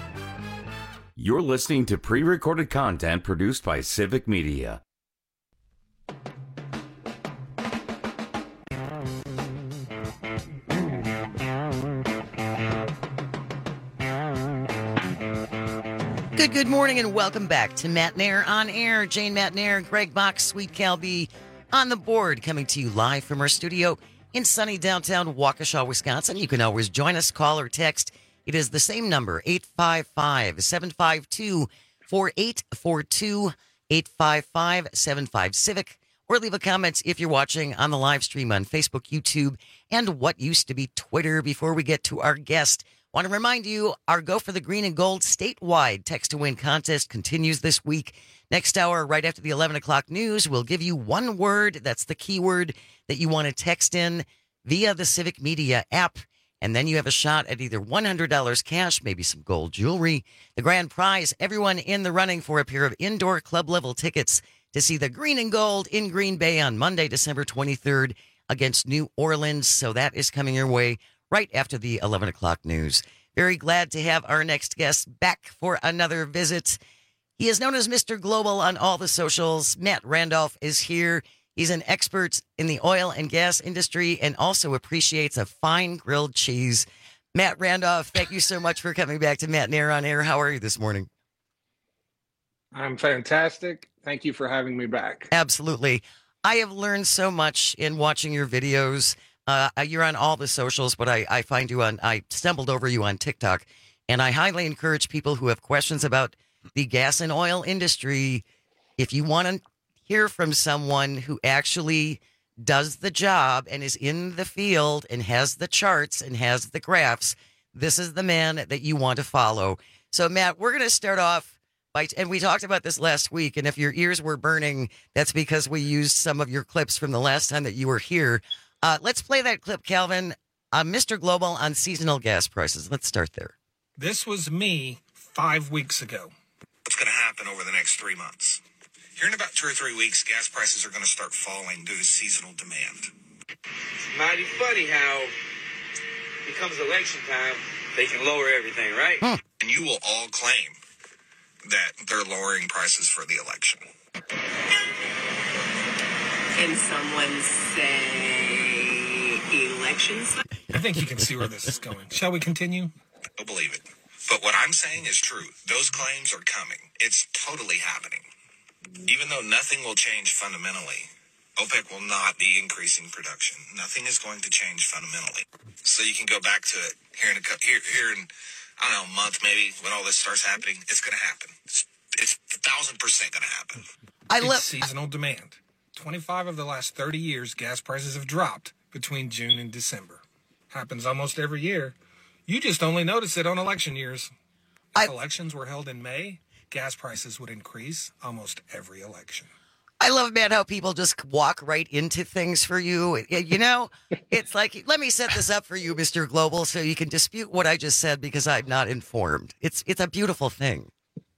Speaker 15: You're listening to pre-recorded content produced by Civic Media.
Speaker 16: Good morning and welcome back to Matt Nair on Air. Jane Matt Nair, Greg Box, Sweet Cal B on the board, coming to you live from our studio in sunny downtown Waukesha, Wisconsin. You can always join us, call or text. It is the same number, 855-752-4842, 855-75-CIVIC, or leave a comment if you're watching on the live stream on Facebook, YouTube, and what used to be Twitter. Before we get to our guest, want to remind you, our Go for the Green and Gold statewide Text to Win contest continues this week. Next hour, right after the 11 o'clock news, we'll give you one word. That's the keyword that you want to text in via the Civic Media app. And then you have a shot at either $100 cash, maybe some gold jewelry. The grand prize, everyone in the running for a pair of indoor club level tickets to see the Green and Gold in Green Bay on Monday, December 23rd against New Orleans. So that is coming your way right after the 11 o'clock news. Very glad to have our next guest back for another visit. He is known as Mr. Global on all the socials. Matt Randolph is here. He's an expert in the oil and gas industry and also appreciates a fine grilled cheese. Matt Randolph, thank you so much for coming back to Matt Nair on Air. How are you this morning?
Speaker 2: I'm fantastic. Thank you for having me back.
Speaker 16: Absolutely. I have learned so much in watching your videos. You're on all the socials, but I find you I stumbled over you on TikTok, and I highly encourage people who have questions about the gas and oil industry. If you want to hear from someone who actually does the job and is in the field and has the charts and has the graphs, this is the man that you want to follow. So, Matt, we're going to start off and we talked about this last week, and if your ears were burning, that's because we used some of your clips from the last time that you were here. Let's play that clip, Calvin. Mr. Global on seasonal gas prices. Let's start there.
Speaker 10: This was me 5 weeks ago.
Speaker 11: What's going to happen over the next 3 months? Here in about 2 or 3 weeks, gas prices are going to start falling due to seasonal demand.
Speaker 13: It's mighty funny how it comes election time, they can lower everything, right?
Speaker 11: And you will all claim that they're lowering prices for the election.
Speaker 14: Can someone say elections?
Speaker 10: I think you can see where this is going. Shall we continue?
Speaker 11: Don't believe it. But what I'm saying is true. Those claims are coming. It's totally happening. Even though nothing will change fundamentally, OPEC will not be increasing production. Nothing is going to change fundamentally. So you can go back to it here in I don't know, a month maybe, when all this starts happening. It's going to happen. It's 1,000% going to happen.
Speaker 10: It's seasonal demand. 25 of the last 30 years, gas prices have dropped between June and December. Happens almost every year. You just only notice it on election years. If elections were held in May, gas prices would increase almost every election.
Speaker 16: I love, Matt, how people just walk right into things for you. You know, it's like, let me set this up for you, Mr. Global, so you can dispute what I just said because I'm not informed. It's a beautiful thing.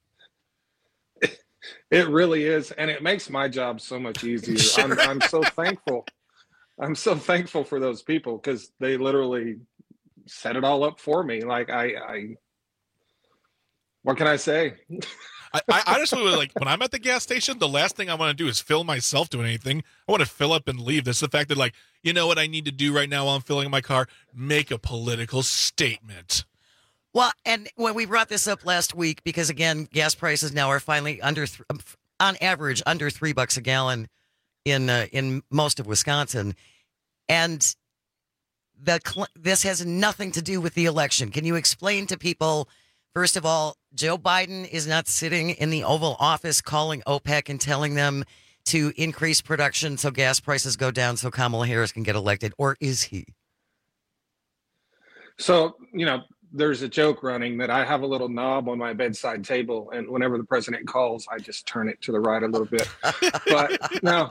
Speaker 2: It really is, and it makes my job so much easier. Sure. I'm so thankful. I'm so thankful for those people because they literally set it all up for me. Like I what can I say?
Speaker 17: I honestly, like, when I'm at the gas station, the last thing I want to do is fill myself doing anything. I want to fill up and leave. That's the fact that, like, you know what I need to do right now while I'm filling my car? Make a political statement.
Speaker 16: Well, and when we brought this up last week, because, again, gas prices now are finally on average, under $3 a gallon in most of Wisconsin. And this has nothing to do with the election. Can you explain to people, first of all, Joe Biden is not sitting in the Oval Office calling OPEC and telling them to increase production so gas prices go down so Kamala Harris can get elected, or is he?
Speaker 2: So, you know, there's a joke running that I have a little knob on my bedside table, and whenever the president calls, I just turn it to the right a little bit. But no,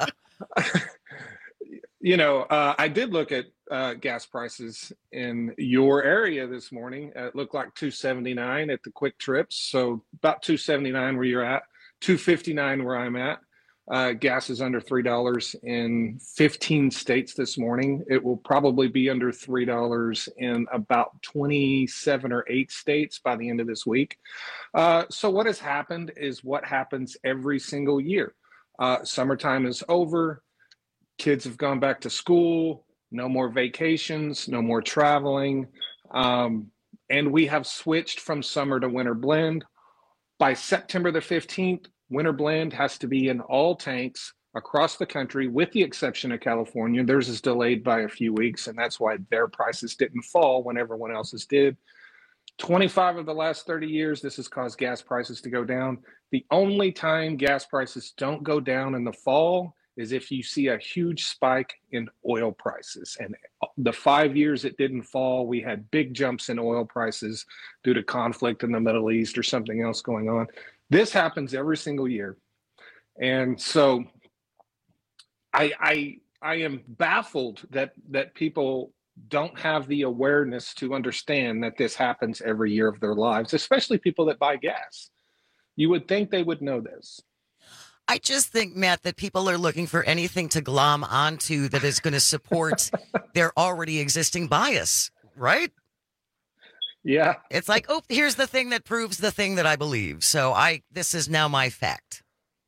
Speaker 2: you know, I did look at gas prices in your area this morning. It looked like $2.79 at the quick trips. So about $2.79 where you're at, $2.59 where I'm at. Gas is under $3 in 15 states this morning. It will probably be under $3 in about 27 or 8 states by the end of this week. So what has happened is what happens every single year. Summertime is over. Kids have gone back to school. No more vacations, no more traveling. And we have switched from summer to winter blend. By September the 15th, winter blend has to be in all tanks across the country, with the exception of California. Theirs is delayed by a few weeks, and that's why their prices didn't fall when everyone else's did. 25 of the last 30 years, this has caused gas prices to go down. The only time gas prices don't go down in the fall is if you see a huge spike in oil prices. And the 5 years it didn't fall, we had big jumps in oil prices due to conflict in the Middle East or something else going on. This happens every single year. And so I am baffled that people don't have the awareness to understand that this happens every year of their lives, especially people that buy gas. You would think they would know this.
Speaker 16: I just think, Matt, that people are looking for anything to glom onto that is going to support their already existing bias, right?
Speaker 2: Yeah.
Speaker 16: It's like, oh, here's the thing that proves the thing that I believe. So this is now my fact.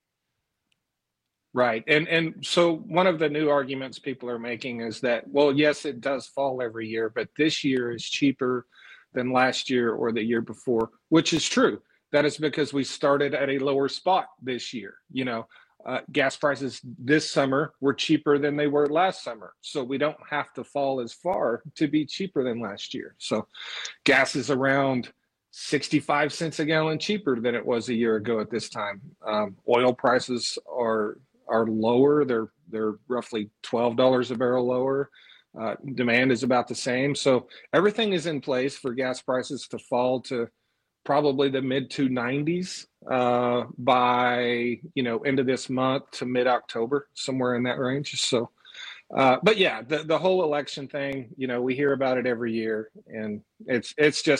Speaker 2: Right. And so one of the new arguments people are making is that, well, yes, it does fall every year, but this year is cheaper than last year or the year before, which is true. That is because we started at a lower spot this year. You know, gas prices this summer were cheaper than they were last summer. So we don't have to fall as far to be cheaper than last year. So gas is around 65 cents a gallon cheaper than it was a year ago at this time. Oil prices are lower. They're roughly $12 a barrel lower. Demand is about the same. So everything is in place for gas prices to fall to probably the mid 290s by end of this month to mid October, somewhere in that range. So, but yeah, the whole election thing, we hear about it every year, and it's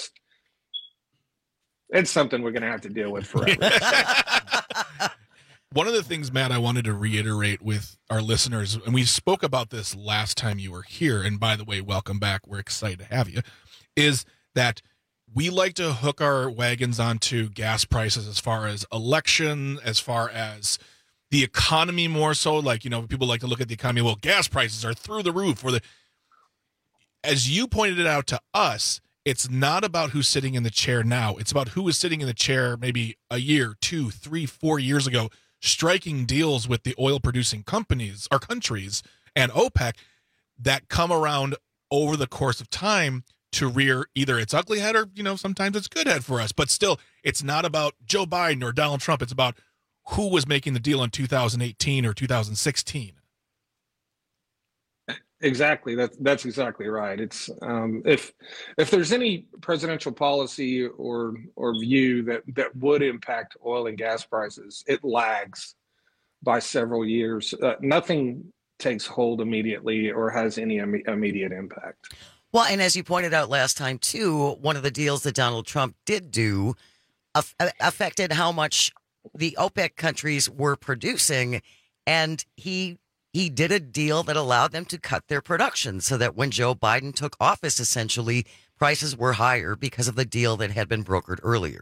Speaker 2: something we're going to have to deal with forever.
Speaker 17: One of the things, Matt, I wanted to reiterate with our listeners, and we spoke about this last time you were here, and by the way, welcome back. We're excited to have you, is that we like to hook our wagons onto gas prices as far as election, as far as the economy more so. Like, people like to look at the economy. Well, gas prices are through the roof. As you pointed it out to us, it's not about who's sitting in the chair now. It's about who was sitting in the chair maybe a year, 2, 3, 4 years ago, striking deals with the oil producing companies or countries and OPEC that come around over the course of time to rear either its ugly head or, sometimes it's good head for us. But still, it's not about Joe Biden or Donald Trump. It's about who was making the deal in 2018 or 2016.
Speaker 2: Exactly. That's exactly right. It's if there's any presidential policy or view that would impact oil and gas prices, it lags by several years. Nothing takes hold immediately or has any immediate impact.
Speaker 16: Well, and as you pointed out last time, too, one of the deals that Donald Trump did do affected how much the OPEC countries were producing. And he did a deal that allowed them to cut their production so that when Joe Biden took office, essentially, prices were higher because of the deal that had been brokered earlier.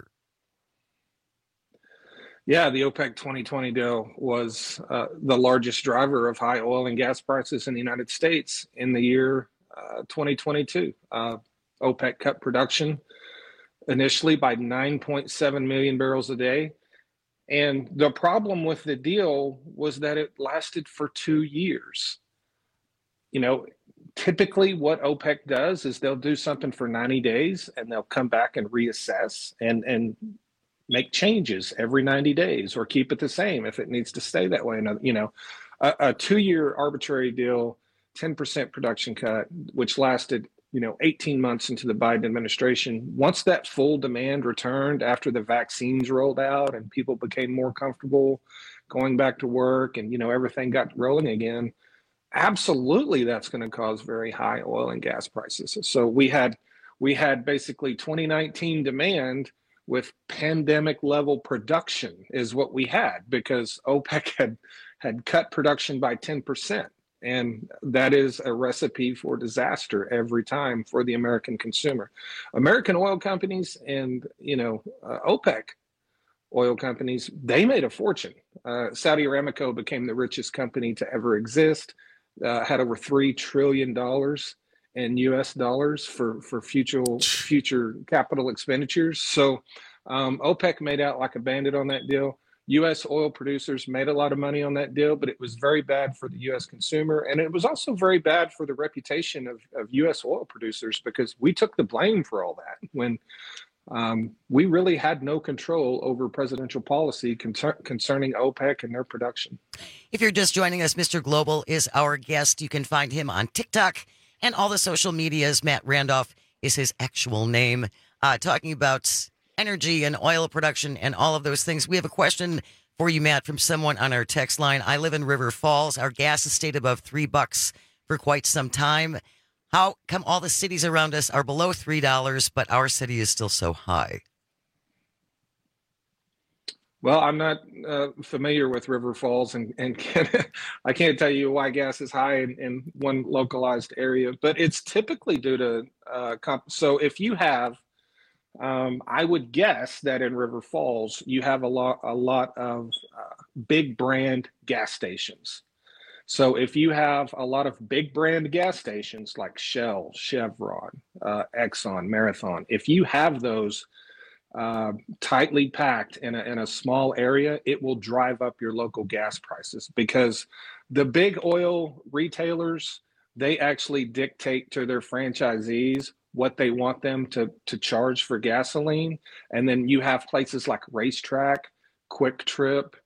Speaker 2: Yeah, the OPEC 2020 deal was the largest driver of high oil and gas prices in the United States in the year 2022. OPEC cut production initially by 9.7 million barrels a day. And the problem with the deal was that it lasted for 2 years. Typically what OPEC does is they'll do something for 90 days and they'll come back and reassess and make changes every 90 days or keep it the same if it needs to stay that way. A 2-year arbitrary deal, 10% production cut, which lasted 18 months into the Biden administration. Once that full demand returned after the vaccines rolled out and people became more comfortable going back to work and, everything got rolling again, absolutely that's going to cause very high oil and gas prices. So we had basically 2019 demand with pandemic level production is what we had because OPEC had cut production by 10%. And that is a recipe for disaster every time for the American consumer. American oil companies and, OPEC oil companies, they made a fortune. Saudi Aramco became the richest company to ever exist, had over $3 trillion in U.S. dollars for future capital expenditures. So OPEC made out like a bandit on that deal. U.S. oil producers made a lot of money on that deal, but it was very bad for the U.S. consumer. And it was also very bad for the reputation of U.S. oil producers, because we took the blame for all that when we really had no control over presidential policy concerning OPEC and their production.
Speaker 16: If you're just joining us, Mr. Global is our guest. You can find him on TikTok and all the social medias. Matt Randolph is his actual name, talking about energy and oil production and all of those things. We have a question for you, Matt, from someone on our text line. I live in River Falls. Our gas has stayed above $3 for quite some time. How come all the cities around us are below $3, but our city is still so high?
Speaker 2: Well, I'm not familiar with River Falls, and I can't tell you why gas is high in one localized area, but it's typically due to so if you have, I would guess that in River Falls you have a lot of big brand gas stations. So if you have a lot of big brand gas stations like Shell, Chevron, Exxon, Marathon, if you have those tightly packed in a small area, it will drive up your local gas prices, because the big oil retailers, they actually dictate to their franchisees what they want them to charge for gasoline. And then you have places like Racetrack, Quick Trip,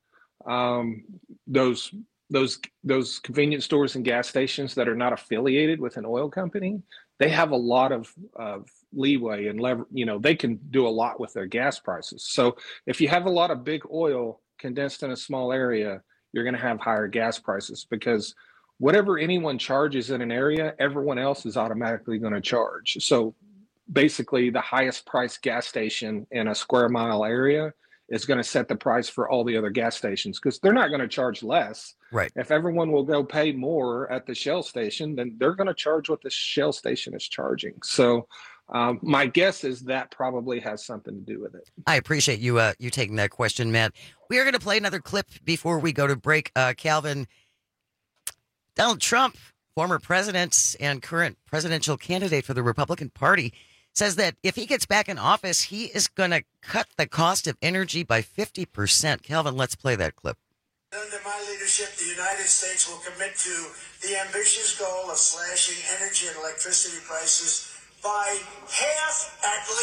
Speaker 2: those convenience stores and gas stations that are not affiliated with an oil company. They have a lot of leeway and they can do a lot with their gas prices. So if you have a lot of big oil condensed in a small area, you're going to have higher gas prices, because whatever anyone charges in an area, everyone else is automatically going to charge. So basically the highest priced gas station in a square mile area is going to set the price for all the other gas stations, because they're not going to charge less.
Speaker 16: Right.
Speaker 2: If everyone will go pay more at the Shell station, then they're going to charge what the Shell station is charging. So my guess is that probably has something to do with it.
Speaker 16: I appreciate you taking that question, Matt. We are going to play another clip before we go to break. Calvin, Donald Trump, former president and current presidential candidate for the Republican Party, says that if he gets back in office, he is going to cut the cost of energy by 50%. Calvin, let's play that clip.
Speaker 4: Under my leadership, the United States will commit to the ambitious goal of slashing energy and electricity prices by half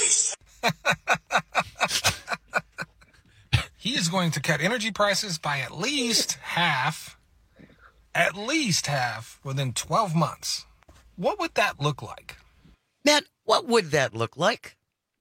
Speaker 4: at least.
Speaker 10: He is going to cut energy prices by at least half within 12 months. What would that look like?
Speaker 16: Matt, what would that look like?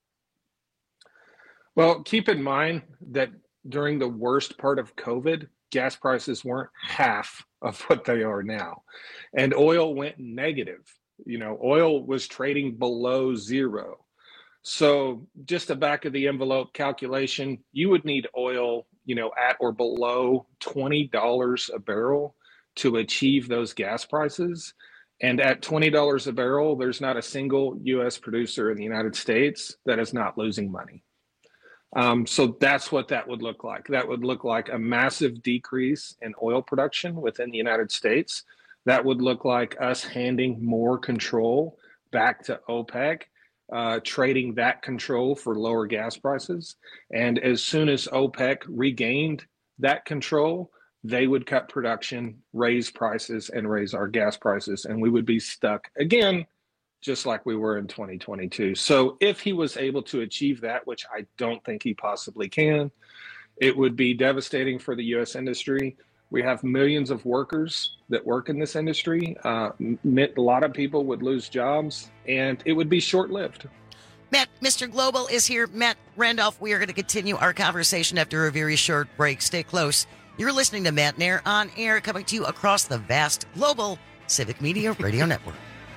Speaker 2: Well, keep in mind that during the worst part of COVID, gas prices weren't half of what they are now. And oil went negative. Oil was trading below zero. So just a back of the envelope calculation, you would need oil, at or below $20 a barrel to achieve those gas prices. And at $20 a barrel, there's not a single U.S. producer in the United States that is not losing money. So that's what that would look like. That would look like a massive decrease in oil production within the United States. That would look like us handing more control back to OPEC, trading that control for lower gas prices. And as soon as OPEC regained that control, they would cut production, raise prices, and raise our gas prices. And we would be stuck again, just like we were in 2022. So if he was able to achieve that, which I don't think he possibly can, it would be devastating for the U.S. industry. We have millions of workers that work in this industry. A lot of people would lose jobs, and it would be short-lived.
Speaker 16: Matt, Mr. Global is here. Matt Randolph, we are going to continue our conversation after a very short break. Stay close. You're listening to Matt Nair on air, coming to you across the vast global Civic Media Radio Network.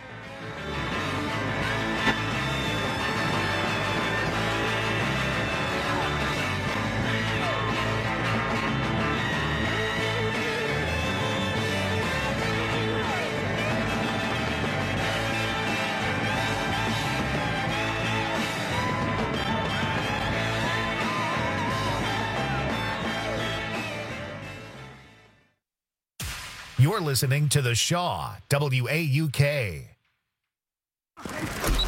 Speaker 1: You're listening to The Shaw, WAUK.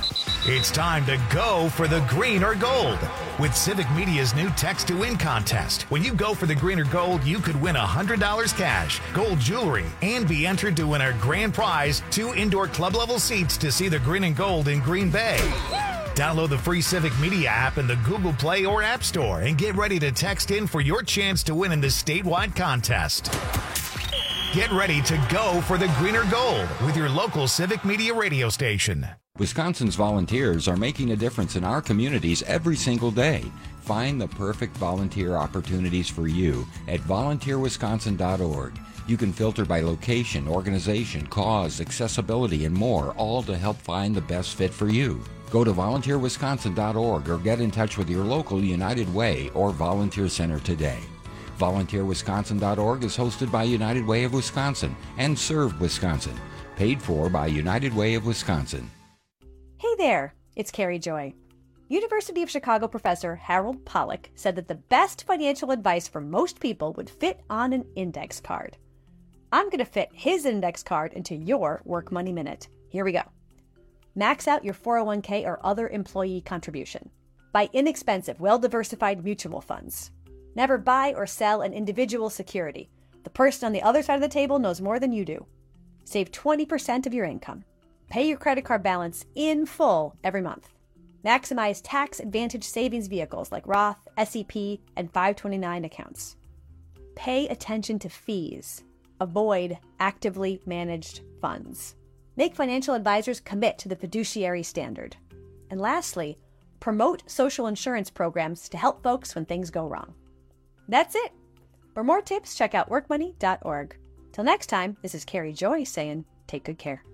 Speaker 1: It's time to go for the green or gold with Civic Media's new Text to Win contest. When you go for the green or gold, you could win $100 cash, gold jewelry, and be entered to win our grand prize, 2 indoor club level seats to see the green and gold in Green Bay. Download the free Civic Media app in the Google Play or App Store and get ready to text in for your chance to win in this statewide contest. Get ready to go for the green or gold with your local Civic Media radio station.
Speaker 5: Wisconsin's volunteers are making a difference in our communities every single day. Find the perfect volunteer opportunities for you at volunteerwisconsin.org. You can filter by location, organization, cause, accessibility, and more, all to help find the best fit for you. Go to volunteerwisconsin.org or get in touch with your local United Way or Volunteer Center today. VolunteerWisconsin.org is hosted by United Way of Wisconsin and Serve Wisconsin. Paid for by United Way of Wisconsin.
Speaker 18: Hey there, it's Carrie Joy. University of Chicago professor Harold Pollack said that the best financial advice for most people would fit on an index card. I'm going to fit his index card into your Work Money Minute. Here we go. Max out your 401k or other employee contribution. Buy inexpensive, well-diversified mutual funds. Never buy or sell an individual security. The person on the other side of the table knows more than you do. Save 20% of your income. Pay your credit card balance in full every month. Maximize tax advantage savings vehicles like Roth, SEP, and 529 accounts. Pay attention to fees. Avoid actively managed funds. Make financial advisors commit to the fiduciary standard. And lastly, promote social insurance programs to help folks when things go wrong. That's it. For more tips, check out workmoney.org. Till next time, this is Carrie Joy saying, take good care.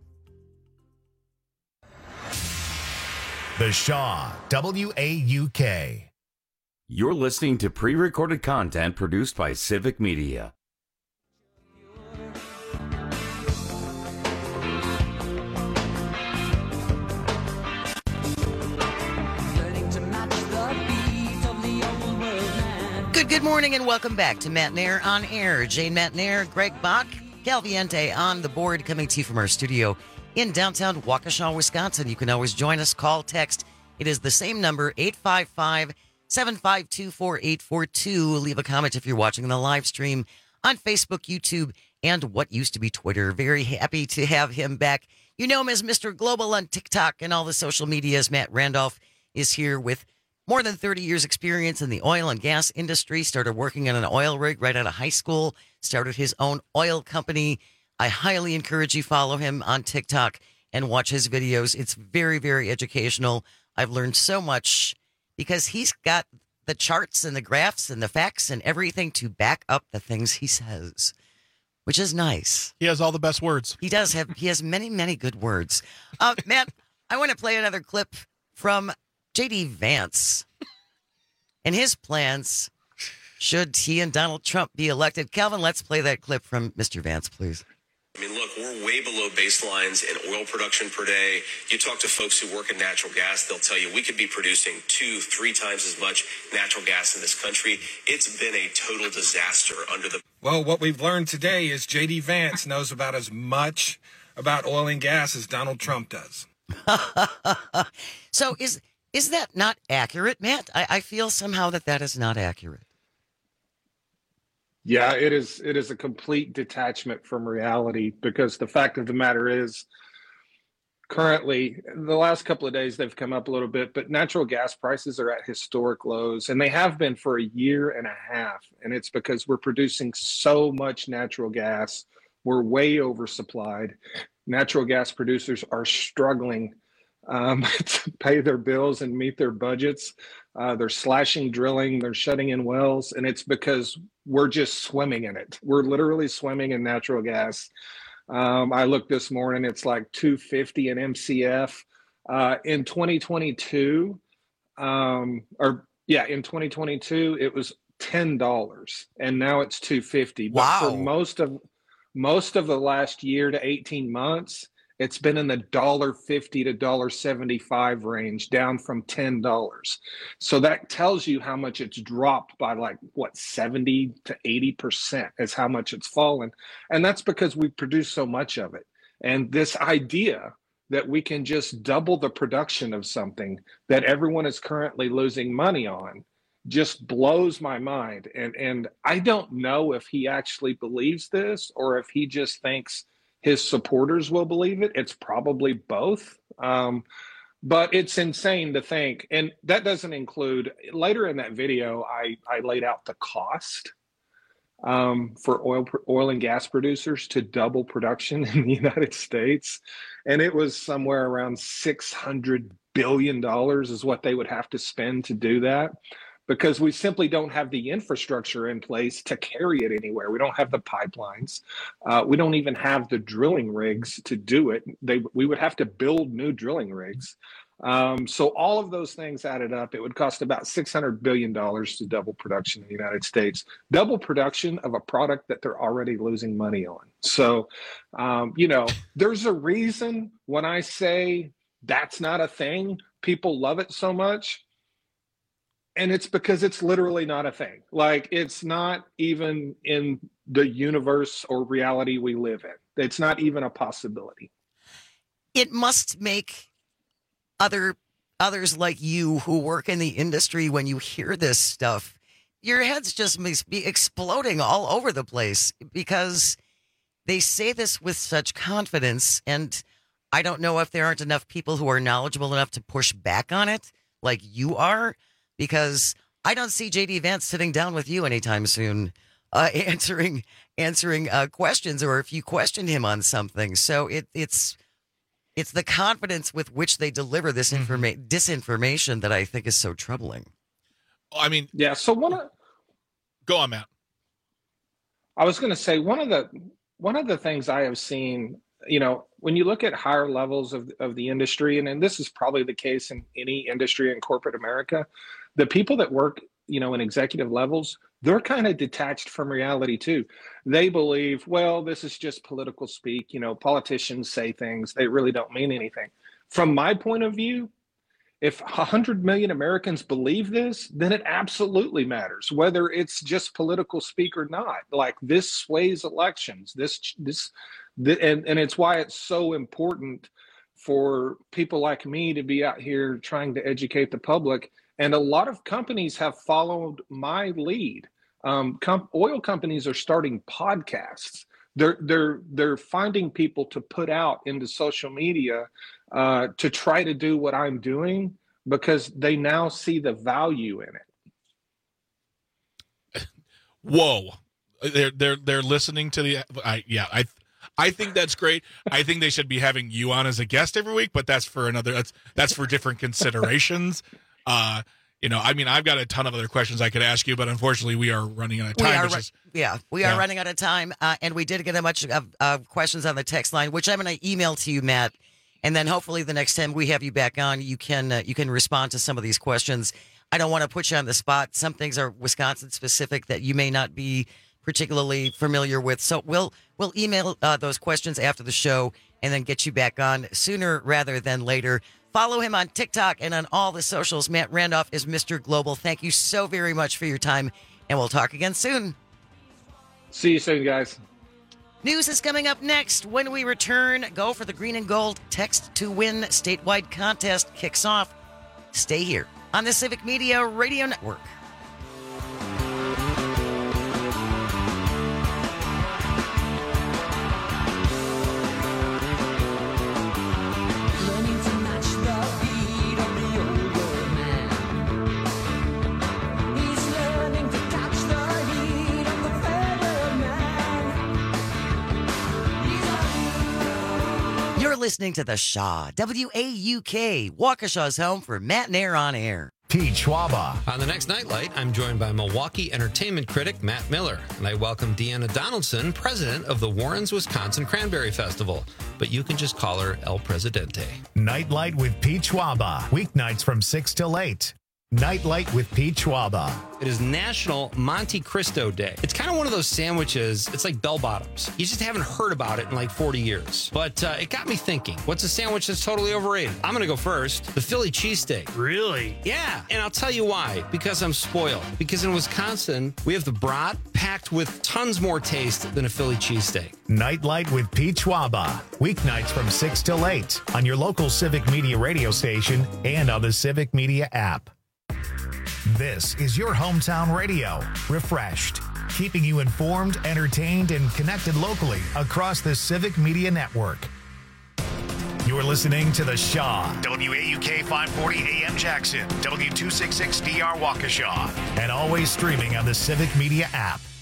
Speaker 1: The Shaw, WAUK.
Speaker 15: You're listening to pre-recorded content produced by Civic Media.
Speaker 16: Good morning and welcome back to Matt Nair on Air. Jane Matt Nair, Greg Bach, Calviente on the board, coming to you from our studio in downtown Waukesha, Wisconsin. You can always join us, call, text. It is the same number, 855-752-4842. Leave a comment if you're watching the live stream on Facebook, YouTube, and what used to be Twitter. Very happy to have him back. You know him as Mr. Global on TikTok and all the social medias. Matt Randolph is here with more than 30 years experience in the oil and gas industry. Started working on an oil rig right out of high school. Started his own oil company. I highly encourage you follow him on TikTok and watch his videos. It's very, very educational. I've learned so much because he's got the charts and the graphs and the facts and everything to back up the things he says, which is nice.
Speaker 17: He has all the best words.
Speaker 16: He has many, many good words. Matt, I want to play another clip from J.D. Vance and his plans should he and Donald Trump be elected. Calvin, let's play that clip from Mr. Vance, please.
Speaker 19: I mean, look, we're way below baselines in oil production per day. You talk to folks who work in natural gas, they'll tell you we could be producing 2-3 times as much natural gas in this country. It's been a total disaster under the...
Speaker 10: Well, what we've learned today is J.D. Vance knows about as much about oil and gas as Donald Trump does.
Speaker 16: So is that not accurate, Matt? I feel somehow that is not accurate.
Speaker 2: Yeah, it is a complete detachment from reality, because the fact of the matter is, currently, the last couple of days they've come up a little bit, but natural gas prices are at historic lows, and they have been for a year and a half. And it's because we're producing so much natural gas. We're way oversupplied. Natural gas producers are struggling to pay their bills and meet their budgets. They're slashing drilling, they're shutting in wells, and it's because we're just swimming in it. We're literally swimming in natural gas. I looked this morning, it's like $2.50 an MCF. In 2022, in 2022, it was $10, and now it's $2.50.
Speaker 16: Wow.
Speaker 2: But for most of the last year to 18 months, it's been in the $1.50 to $1.75 range, down from $10. So that tells you how much it's dropped by 70 to 80% is how much it's fallen. And that's because we produce so much of it. And this idea that we can just double the production of something that everyone is currently losing money on just blows my mind. And I don't know if he actually believes this or if he just thinks his supporters will believe it. It's probably both. But it's insane to think. And that doesn't include, later in that video, I laid out the cost for oil and gas producers to double production in the United States. And it was somewhere around $600 billion is what they would have to spend to do that, because we simply don't have the infrastructure in place to carry it anywhere. We don't have the pipelines. We don't even have the drilling rigs to do it. We would have to build new drilling rigs. So all of those things added up, it would cost about $600 billion to double production in the United States, double production of a product that they're already losing money on. So, there's a reason when I say that's not a thing, people love it so much. And it's because it's literally not a thing. Like, it's not even in the universe or reality we live in. It's not even a possibility.
Speaker 16: It must make others like you who work in the industry, when you hear this stuff, your heads just must be exploding all over the place, because they say this with such confidence. And I don't know if there aren't enough people who are knowledgeable enough to push back on it like you are, because I don't see J.D. Vance sitting down with you anytime soon, answering questions, or if you question him on something. So it's the confidence with which they deliver this disinformation that I think is so troubling.
Speaker 17: I mean,
Speaker 2: yeah. So
Speaker 17: go on, Matt.
Speaker 2: I was going to say one of the things I have seen, when you look at higher levels of the industry, and this is probably the case in any industry in corporate America, the people that work, in executive levels, they're kind of detached from reality too. They believe, well, this is just political speak. Politicians say things, they really don't mean anything. From my point of view, if 100 million Americans believe this, then it absolutely matters, whether it's just political speak or not. Like, this sways elections. And it's why it's so important for people like me to be out here trying to educate the public. And a lot of companies have followed my lead. Oil companies are starting podcasts. They're finding people to put out into social media to try to do what I'm doing, because they now see the value in it.
Speaker 17: Whoa, they're listening to the. I think that's great. I think they should be having you on as a guest every week, but that's for different considerations. I've got a ton of other questions I could ask you, but unfortunately we are running out of time.
Speaker 16: We are running out of time. And we did get a bunch of questions on the text line, which I'm going to email to you, Matt. And then hopefully the next time we have you back on, you can respond to some of these questions. I don't want to put you on the spot. Some things are Wisconsin specific that you may not be particularly familiar with. So we'll email those questions after the show and then get you back on sooner rather than later. Follow him on TikTok and on all the socials. Matt Randolph is Mr. Global. Thank you so very much for your time, and we'll talk again soon.
Speaker 2: See you soon, guys.
Speaker 16: News is coming up next. When we return, Go for the Green and Gold Text to Win statewide contest kicks off. Stay here on the Civic Media Radio Network. Listening to The Shaw, WAUK, Waukesha's home for Matt and Air on Air.
Speaker 1: Pete Schwaba.
Speaker 24: On the next Nightlight, I'm joined by Milwaukee entertainment critic Matt Miller, and I welcome Deanna Donaldson, president of the Warrens, Wisconsin Cranberry Festival, but you can just call her El Presidente.
Speaker 1: Nightlight with Pete Schwaba, weeknights from 6 till 8. Nightlight with Pete Schwaba.
Speaker 24: It is National Monte Cristo Day. It's kind of one of those sandwiches, it's like bell bottoms. You just haven't heard about it in like 40 years. But it got me thinking, what's a sandwich that's totally overrated? I'm going to go first. The Philly cheesesteak.
Speaker 25: Really?
Speaker 24: Yeah, and I'll tell you why. Because I'm spoiled. Because in Wisconsin, we have the brat packed with tons more taste than a Philly cheesesteak.
Speaker 1: Nightlight with Pete Schwaba. Weeknights from 6 till 8 on your local Civic Media radio station and on the Civic Media app. This is your hometown radio, refreshed, keeping you informed, entertained, and connected locally across the Civic Media Network. You're listening to The Shaw, WAUK 540 AM Jackson, W266DR Waukesha, and always streaming on the Civic Media app.